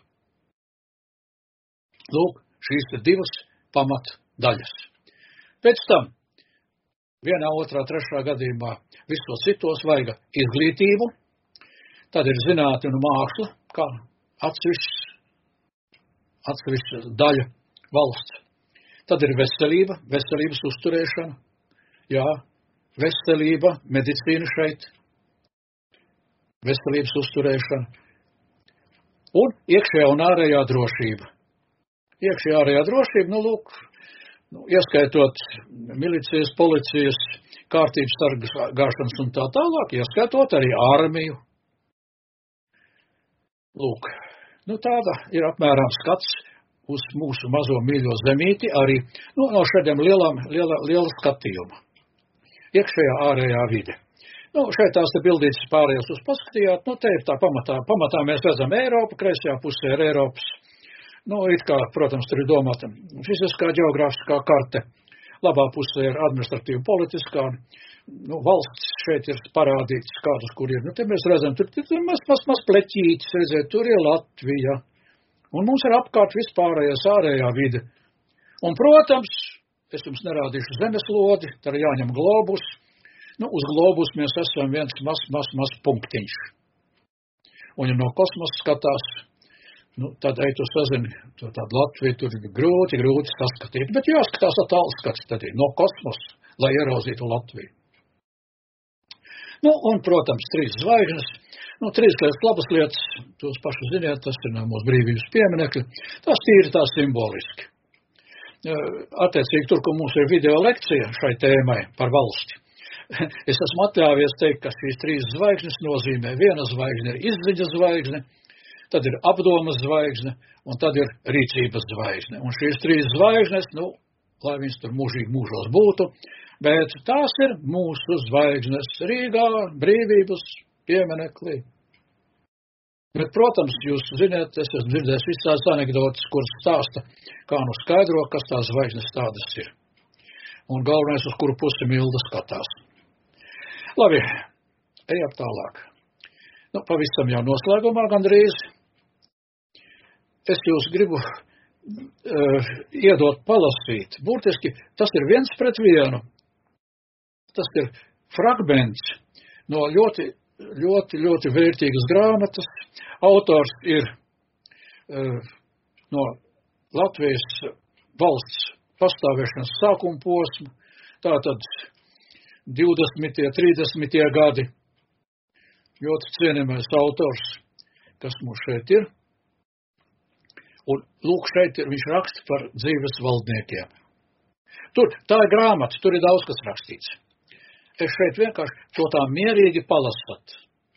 Lūk, šīs ir divas pamat daļas. Pēc tam, vienā, otrā, trešā gadījumā, visos citos vajag izglītību, tad ir zinātne un māksla, kā atsevišķs, atsevišķa daļa valsts. Tad ir veselība, veselības uzturēšana, jā, veselība, medicīna šeit, veselības uzturēšana un iekšējā un ārējā drošība. Iekšējā ārējā drošība, nu, lūk, nu, ieskaitot milicijas, policijas, kārtības sargāšanas un tā tālāk, ieskaitot arī armiju. Lūk, nu, tāda ir apmēram skats uz mūsu mazo mīļo zemīti, arī nu, no šādiem lielām, liela, liela skatījuma. Iekšējā ārējā vide. Nu, šeit tās te bildītas pārējās uz paskatījāt, nu, te ir tā pamatā, pamatā mēs redzam Eiropu, kreisajā pusē ir Eiropas, nu, it kā, protams, tur ir domāta fiziskā, geogrāfiskā karte, labā pusē ir administratīva politiskā, nu, valsts šeit ir parādītas kādas, kur ir, nu, te mēs redzam, tur ir maz, maz, maz pleķītis, redziet, tur ir Latvija, un mums ir apkārt vispārējais ārējā vide, un, protams, es jums nerādīšu zemeslodi, tad jāņem globus. Nu, uz globus mēs esam viens mas, mas, mas punktiņš. Un, ja no kosmosa skatās, nu, tad ej tu sazini, to tādu Latviju tur ir grūti, grūti saskatīt, bet jāskatās attālskats tad ir no kosmosa, lai ieraudzītu Latviju. Nu, un, protams, trīs zvaigžnes, nu, trīs lietas labas lietas, tos paši ziniet, tas ir no mūsu brīvības pieminekļi, tas tīri tā simboliski. Attiecīgi tur, kur mums ir video lekcija šai tēmai par valsti. Es esmu atļāvies teikt, ka šīs trīs zvaigžnes nozīmē, viena zvaigžne ir izziņa zvaigžne, tad ir apdomas zvaigžne, un tad ir rīcības zvaigžne. Un šīs trīs zvaigžnes, nu, lai viņas tur mūžīgi mūžos būtu, bet tās ir mūsu zvaigžnes Rīgā, brīvības pieminekli. Bet, protams, jūs ziniet, es esmu dzirdējis visās anekdotas, kuras stāsta, kā nu skaidro, kas tās zvaigžnes tādas ir. Un galvenais, uz kuru pusi Milda skatās. Labi, ejam tālāk. Nu, pavisam jau noslēgumā gandrīz. Es jūs gribu uh, iedot palasīt. Būtiski tas ir viens pret vienu. Tas ir fragments no ļoti, ļoti, ļoti vērtīgas grāmatas. Autors ir uh, no Latvijas valsts pastāvēšanas sākuma posma. Tātad divdesmitie, trīsdesmitie gadi. Ļoti cienījamais autors, kas mums šeit ir. Un lūk, šeit ir, viņš raksta par dzīves valdniekiem. Tur, tā ir grāmata, tur ir daudz kas rakstīts. Es šeit vienkārši to tā mierīgi palasat.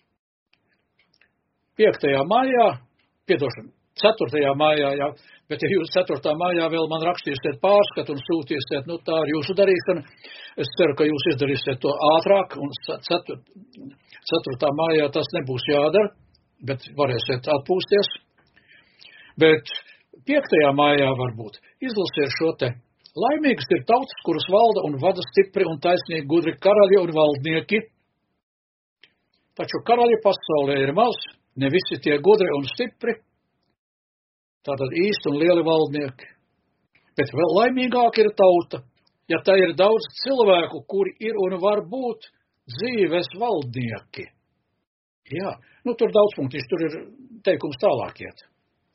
piektajā maijā, piedošana, ceturtajā maijā, jā, bet ja jūs ceturtajā maijā vēl man rakstīsiet pārskatu un sūtīsiet, nu tā ir jūsu darīšana. Es ceru, ka jūs izdarīsiet to ātrāk, un ceturtajā maijā tas nebūs jādara, bet varēsiet atpūsties. Bet piektajā maijā varbūt izlasiet šo te. Laimīgas ir tautas, kuras valda un vada stipri un taisnīgi gudri karaļi un valdnieki. Taču karaļi pasaulē ir maz, ne visi tie gudri un stipri. Tātad īsti un lieli valdnieki. Bet vēl laimīgāk ir tauta, ja tā ir daudz cilvēku, kuri ir un var būt dzīves valdnieki. Jā, nu tur daudz punktiši, tur ir teikums tālāk iet.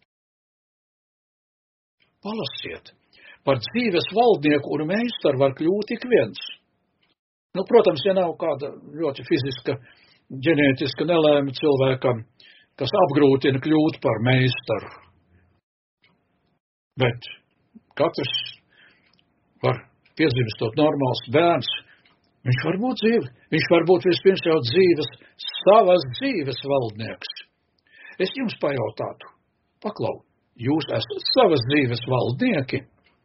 Palasiet, par dzīves valdnieku un meistaru var kļūt ik viens. Nu, protams, ja nav kāda ļoti fiziska, ģenētiska nelēma cilvēkam, kas apgrūtina kļūt par meistaru. Bet katrs var piedzimstot normāls bērns. Viņš var būt dzīve. Viņš var būt vispirms jau dzīves, savas dzīves valdnieks. Es jums pajautātu, paklau, jūs esat savas dzīves valdnieki?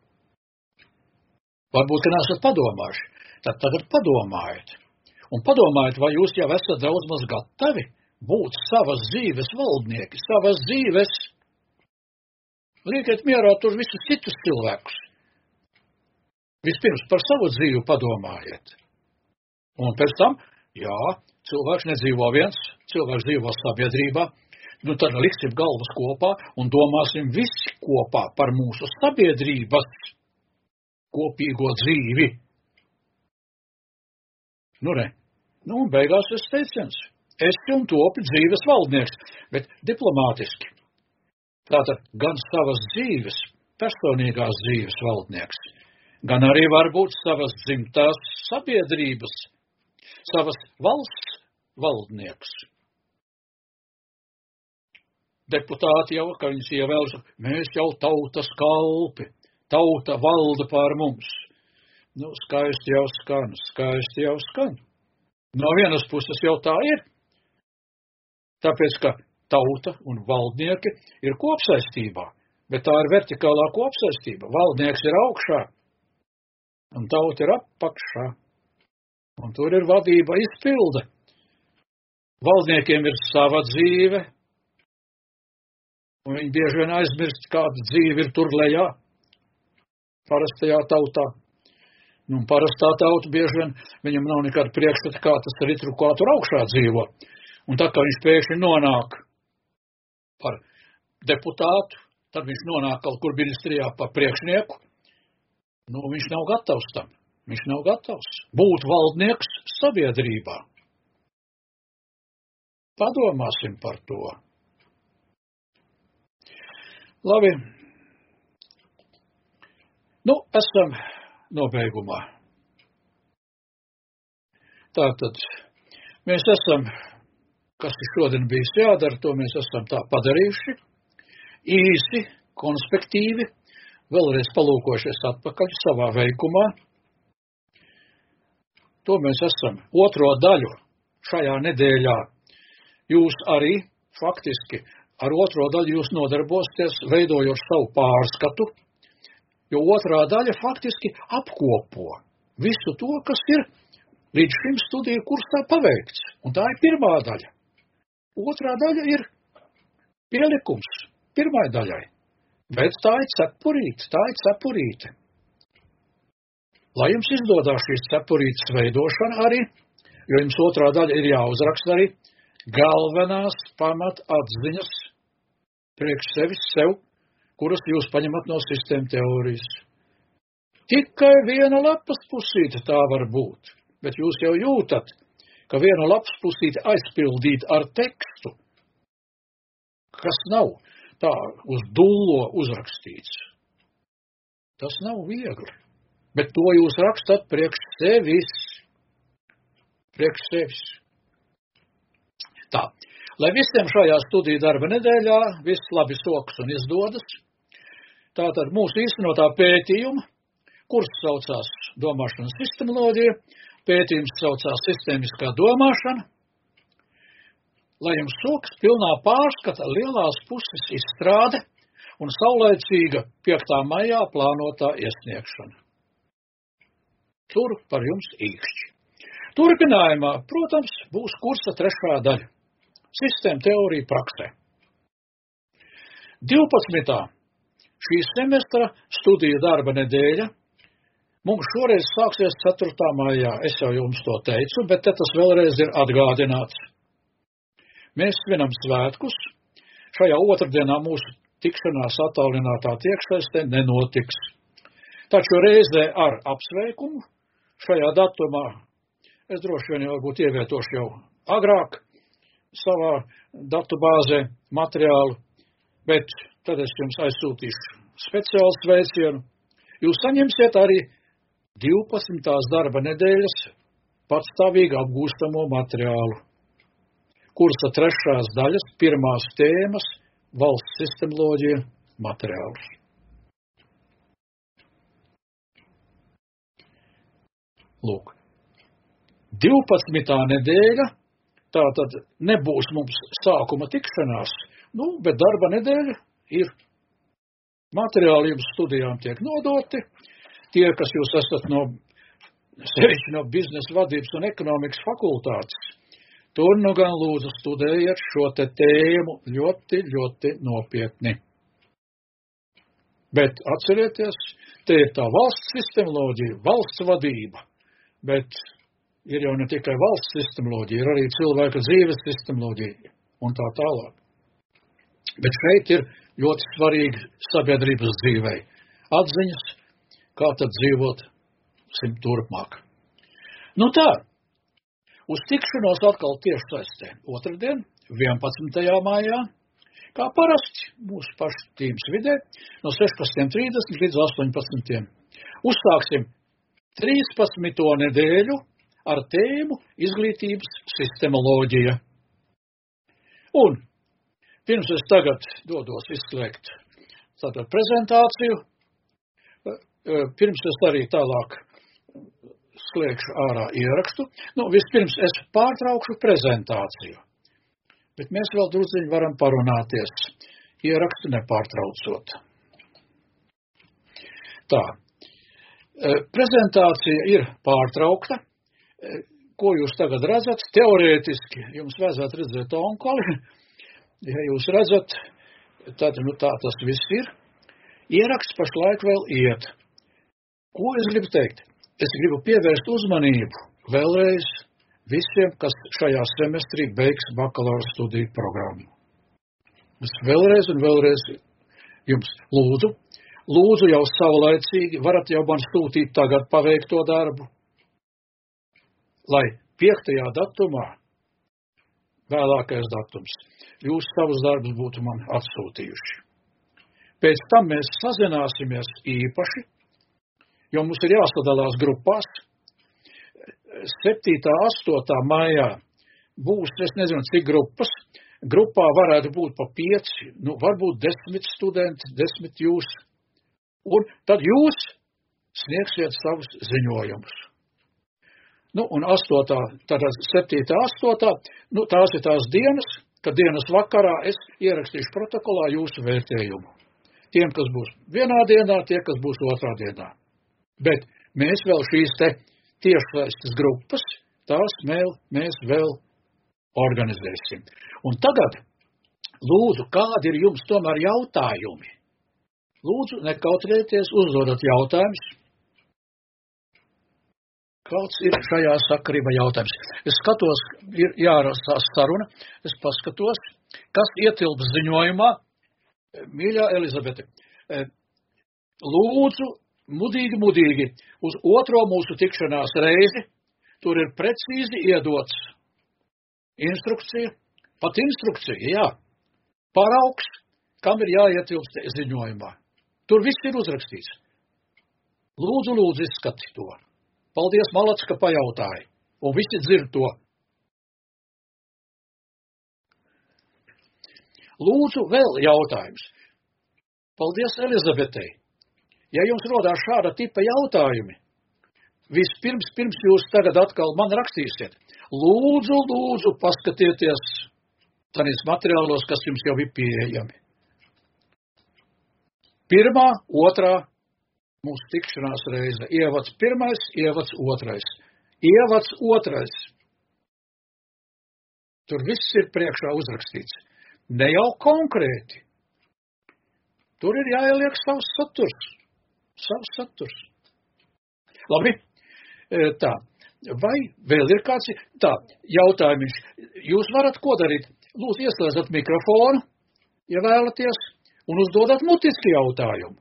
Varbūt, ka nesat padomājuši. Tad tagad padomājiet. Un padomājiet, vai jūs jau esat daudz maz gatavi būt savas dzīves valdnieki, savas dzīves. Liekiet mierā tur visus citus cilvēkus. Vispirms par savu dzīvi padomājiet. Un pēc tam, jā, cilvēks nedzīvo viens, cilvēks dzīvo sabiedrībā. Nu tad liksim galvas kopā un domāsim visi kopā par mūsu sabiedrības kopīgo dzīvi. Nu re, nu un beigās es teiciens. Esi un topi dzīves valdnieks, bet diplomātiski. Tātad gan savas dzīves, personīgās dzīves valdnieks, gan arī varbūt savas dzimtās sabiedrības, savas valsts valdnieks. Deputāti jau, ka viņas ievēlas, mēs jau tautas kalpi, tauta valda pār mums. Nu, skaisti jau skan, skaisti jau skan. No vienas puses jau tā ir, tāpēc, ka tauta un valdnieki ir kopsaistībā, bet tā ir vertikālā kopsaistība. Valdnieks ir augšā, un tauta ir apakšā, un tur ir vadība izpilde. Valdniekiem ir sava dzīve, un viņi bieži vien aizmirst, kāda dzīve ir tur lejā, parastajā tautā. Nu, parastā tauta bieži vien, viņam nav nekāda priekšstata, kā tas ritru, kā tur augšā dzīvo. Un tā, kā viņš pēkšņi nonāk par deputātu, tad viņš nonāk kaut kur ministrijā par priekšnieku, nu, viņš nav gatavs tam. Viņš nav gatavs būt valdnieks sabiedrībā. Padomāsim par to. Labi. Nu, esam nobeigumā. Tātad, mēs esam, kas šodien bijis jādara, to mēs esam tā padarījuši. Īsi, konspektīvi, vēlreiz palūkošies atpakaļ savā veikumā. To mēs esam otro daļu šajā nedēļā. Jūs arī faktiski ar otro daļu jūs nodarbosieties, veidojot savu pārskatu, jo otrā daļa faktiski apkopo visu to, kas ir līdz šim studiju kursā paveikts. Un tā ir pirmā daļa. Otrā daļa ir pielikums pirmai daļai. Bet tā ir cepurīte, tā ir cepurīte. Lai jums izdodās šīs cepurītes veidošana arī, jo jums otrā daļa ir jāuzraksta arī galvenās pamat atziņas priekš sevis sev, kuras jūs paņemat no sistēma teorijas. Tikai viena lapas pusīte tā var būt, bet jūs jau jūtat, ka viena lapas pusīte aizpildīt ar tekstu, kas nav tā uz dullo uzrakstīts. Tas nav viegli, bet to jūs rakstat priekš sevis. priekš sevis. Tā, lai visiem šajā studiju darba nedēļā viss labi sokas un izdodas, tātad mūsu īstenotā pētījuma, kurs saucās domāšanas sistemoloģija, pētījums saucās sistēmiskā domāšana, lai jums sokas pilnā pārskata lielās puses izstrāde un saulaicīga piektā maijā plānotā iesniegšana. Tur par jums īkšķi. Turpinājumā, protams, būs kursa trešā daļa – sistēma teorija praksē. divpadsmitā šī semestra studiju darba nedēļa mums šoreiz sāksies ceturtā maijā. Es jau jums to teicu, bet te tas vēlreiz ir atgādināts. Mēs svinam svētkus. Šajā otrdienā mūsu tikšanās attālinātā tieksaistē nenotiks. Taču reizē ar apsveikumu šajā datumā es droši vien jau būtu ievietoši jau agrāk savā datu bāzē materiālu, bet tad es jums aizsūtīšu speciālu sveicienu. Jūs saņemsiet arī divpadsmitās darba nedēļas patstāvīgi apgūstamo materiālu. Kursa trešās daļas, pirmās tēmas, valsts sistemoloģija materiālus. Lūk, divpadsmitā nedēļa, tā tad nebūs mums sākuma tikšanās, nu, bet darba nedēļa ir. Materiāli jums studijām tiek nodoti. Tie, kas jūs esat no, sevišķi no biznesa vadības un ekonomikas fakultātes, tur nu gan lūdzu studējiet šo te tēmu ļoti, ļoti nopietni. Bet atcerieties, te ir tā valsts sistemoloģija, valsts vadība, bet ir jau ne tikai valsts sistemoloģija, ir arī cilvēka dzīves sistemoloģija un tā tālāk. Bet šeit ir ļoti svarīgi sabiedrības dzīvei atziņas, kā tad dzīvot simt turpmāk. Nu tā, uz tikšanos atkal tieši saistē otrdien, vienpadsmitajā maijā, kā parasti mūsu pašu tīmas vidē, no sešpadsmit trīsdesmit līdz astoņpadsmit. Uzsāksim trīspadsmito nedēļu ar tēmu izglītības sistemoloģija. Un pirms es tagad dodos izslēgt tātad prezentāciju, pirms es arī tālāk slēgšu ārā ierakstu, nu, vispirms es pārtraukšu prezentāciju, bet mēs vēl drusciņi varam parunāties, ierakstu nepārtraucot. Tā, prezentācija ir pārtraukta, ko jūs tagad redzat, teorētiski jums vajadzētu redzēt onkoli. Ja jūs redzat, tad nu tā tas viss ir. Ieraksts pašlaik vēl iet. Ko es gribu teikt? Es gribu pievērst uzmanību vēlreiz visiem, kas šajā semestrī beigs bakalaura studiju programmu. Es vēlreiz un vēlreiz jums lūdzu, lūdzu jau savlaicīgi, varat jau man sūtīt tagad paveikto darbu, lai piektajā datumā, vēlākais datums, jūs savus darbus būtu man atsūtījuši. Pēc tam mēs sazināsimies īpaši, jo mums ir jāsadalās grupās. septītā, astotā maijā būs, es nezinu, cik grupas. Grupā varētu būt pa pieci, nu, varbūt desmit studenti, desmit jūs. Un tad jūs sniegsiet savus ziņojumus. Nu, un astotā, tātad septītā, astotā, nu, tās ir tās dienas, kad dienas vakarā es ierakstīšu protokolā jūsu vērtējumu. Tiem, kas būs vienā dienā, tie, kas būs otrā dienā. Bet mēs vēl šīs te tiešsaistes grupas, tās vēl, mēs vēl organizēsim. Un tagad, lūdzu, kādi ir jums tomēr jautājumi? Lūdzu, nekautrēties, uzdodat jautājumus. Kāds ir šajā sakarībā jautājums? Es skatos, ir jārastās saruna, es paskatos, kas ietilps ziņojumā. Mīļā Elizabete, lūdzu, mudīgi, mudīgi, uz otro mūsu tikšanās reizi, tur ir precīzi iedots instrukcija, pat instrukcija, jā, paraugs, kam ir jāietilpst ziņojumā. Tur viss ir uzrakstīts. Lūdzu, lūdzu, izskati to. Paldies, Malac, ka pajautāji. Un visi dzird to. Lūdzu, vēl jautājums. Paldies Elizabetei. Ja jums rodās šāda tipa jautājumi, vispirms, pirms jūs tagad atkal man rakstīsiet, lūdzu, lūdzu, paskatieties tādīs materiālos, kas jums jau ir pieejami. Pirmā, otrā mūsu tikšanās reize. Ievads pirmais, ievads otrais. Ievads otrais. Tur viss ir priekšā uzrakstīts. Ne jau konkrēti. Tur ir jāieliek savs saturs. Savs saturs. Labi, tā. Vai vēl ir kāds, tā, jautājums. Jūs varat ko darīt? Lūdzu, ieslēdzat mikrofonu, ja vēlaties, un uzdodat mutiski jautājumu.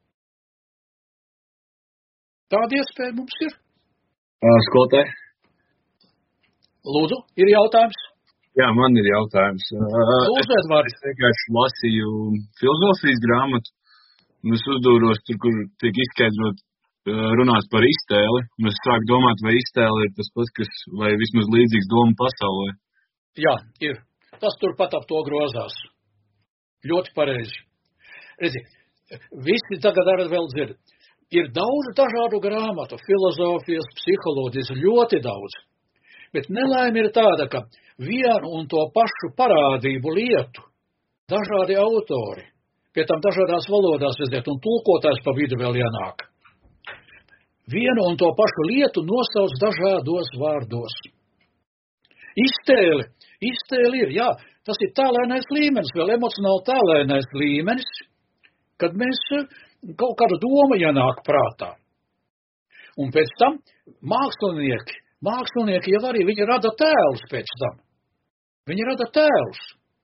Tāda iespēja mums ir. Skolotāji. Lūdzu, ir jautājums? Jā, man ir jautājums. Lūdzu, Edvards. Es vienkārši lasīju filozofijas grāmatu, un es uzdūros tur, kur tiek izskaidrot runās par iztēli, un es sāku domāt, vai iztēle ir tas pats, kas, vai vismaz līdzīgs doma pasaulē. Jā, ir. Tas turpat ap to grozās. Ļoti pareizi. Redzi, visi tagad arī vēl dzird. Ir daudz dažādu grāmatu, filozofijas, psiholoģijas, ļoti daudz. Bet nelaime ir tāda, ka vienu un to pašu parādību lietu dažādi autori, pie tam dažādās valodās redziet, un tulkotājs pa vidu vēl ienāk. Vienu un to pašu lietu nosauc dažādos vārdos. Iztēle, iztēle ir, jā, tas ir tālēnais līmenis, vēl emocionāli tālēnais līmenis, kad mēs kaut kādu domu ienāk prātā. Un pēc tam mākslinieki, mākslinieki jau arī, viņi rada tēlus pēc tam. Viņi rada tēlus.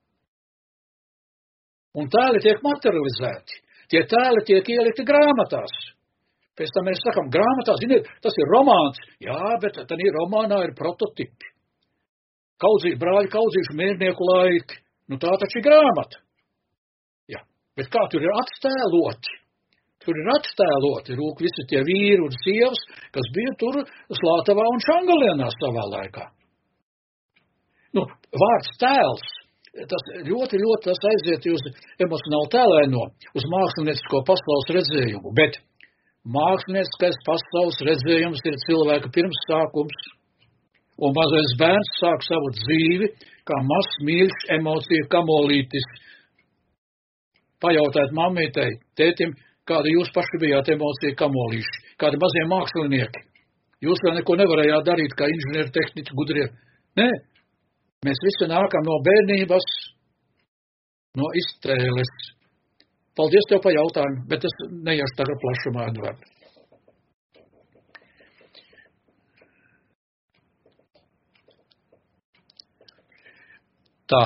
Un tēli tiek materializēti. Tie tēli tiek ielikti grāmatās. Pēc tam mēs sakam, grāmatā, ziniet, tas ir romāns. Jā, bet tad ir romānā ir prototipi. Kaudzī, brāļi kaudzīšu mērnieku laiki. Nu tā taču ir grāmata. Jā, bet kā tur ir atstēloti? Tur ir atstēloti, rūk, visi tie vīri un sievas, kas bija tur Slātavā un Šangalienā savā laikā. Nu, vārds tēls, tas ļoti, ļoti tas aiziet uz emocionāli tēlēno, uz māksliniecisko pasaules redzējumu, bet mākslinieciskais pasaules redzējums ir cilvēka pirmsākums, un mazais bērns sāk savu dzīvi, kā mazs mīļš emociju kamolītis. Pajautāt mammītei, tētim, kāda jūs paši bijāt emocija kamolīši, kādi mazie mākslinieki. Jūs vēl neko nevarējāt darīt, kā inženieri, tehniķi, gudrie. Nē, mēs visi nākam no bērnības, no iztēles. Paldies tev par jautājumu, bet es neiešu tagad plašumā, Edvard. Tā.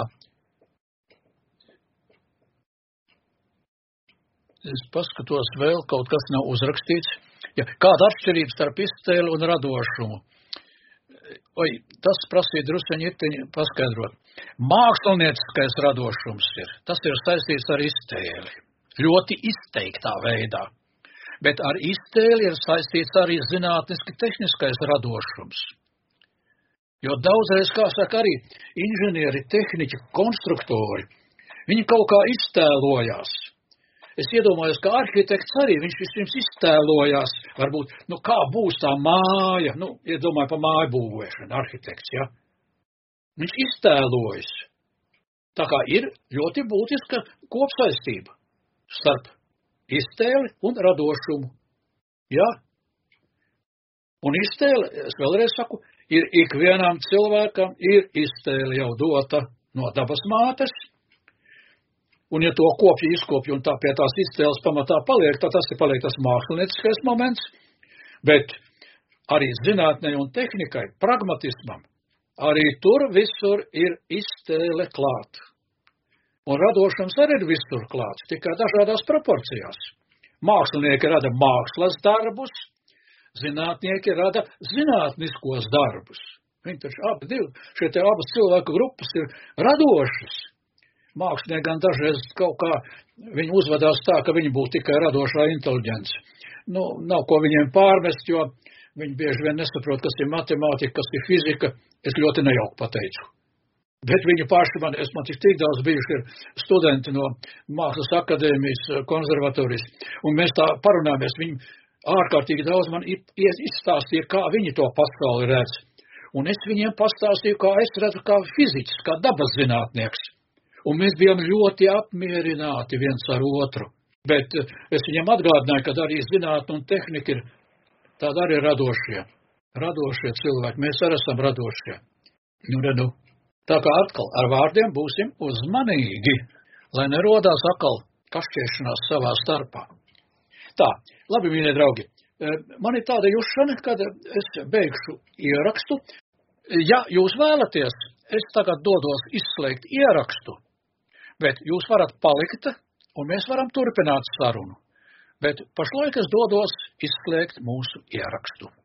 Es paskatos vēl, kaut kas nav uzrakstīts. Ja, kāda atšķirība starp iztēli un radošumu? Oi, tas prasīja drusceņi itiņi paskaidrot. Mākslinieciskais radošums ir. Tas ir saistīts ar iztēli. Ļoti izteiktā veidā. Bet ar iztēli ir saistīts arī zinātniski tehniskais radošums. Jo daudzreiz, kā saka arī inženieri, tehniķi, konstruktori, viņi kaut kā iztēlojās. Es iedomājos, ka arhitekts arī, viņš vispirms iztēlojās, varbūt, nu kā būs tā māja, nu, iedomāju pa māju būvēšanu, arhitekts, ja? Viņš iztēlojas. Tā kā ir ļoti būtiska kopsaistība starp iztēli un radošumu, ja? Un iztēle, es vēlreiz saku, ir ikvienam cilvēkam ir iztēle jau dota no dabas mātes. Un ja to kopja, izkopja un tā pie tās iztēles pamatā paliek, tad tas ir paliek tas mākslinieciskais moments, bet arī zinātnei un tehnikai, pragmatismam, arī tur visur ir iztēle klāt. Un radošums arī ir visur klāts, tikai dažādās proporcijās. Mākslinieki rada mākslas darbus, zinātnieki rada zinātniskos darbus. Viņi taču abi divi, šie te abas cilvēku grupas ir radošas. Mākslinieki gan dažreiz kaut kā viņi uzvedās tā, ka viņi būtu tikai radošā inteliģence. Nu, nav ko viņiem pārmest, jo viņi bieži vien nesaprot, kas ir matemātika, kas ir fizika, es ļoti nejauku pateicu. Bet viņi paši man, es man tik tik daudz bijuši ir studenti no Mākslas akadēmijas, konservatorijas, un mēs tā parunājamies, viņi ārkārtīgi daudz man izstāstīja, kā viņi to pasauli redz. Un es viņiem pastāstīju, kā es redzu, kā fiziķis, kā dabas zinātnieks. Un mēs bijām ļoti apmierināti viens ar otru. Bet es viņiem atgādināju, ka arī zinātne un tehnika ir tāda arī radošie. Radošie cilvēki, mēs arī esam radošie. Nu, redzu. Tā kā atkal ar vārdiem būsim uzmanīgi, lai nerodās atkal kašķēšanās savā starpā. Tā, labi, mīļie draugi, man ir tāda jušana, kad es beigšu ierakstu. Ja jūs vēlaties, es tagad dodos izslēgt ierakstu, bet jūs varat palikt un mēs varam turpināt sarunu. Bet pašlaik es dodos izslēgt mūsu ierakstu.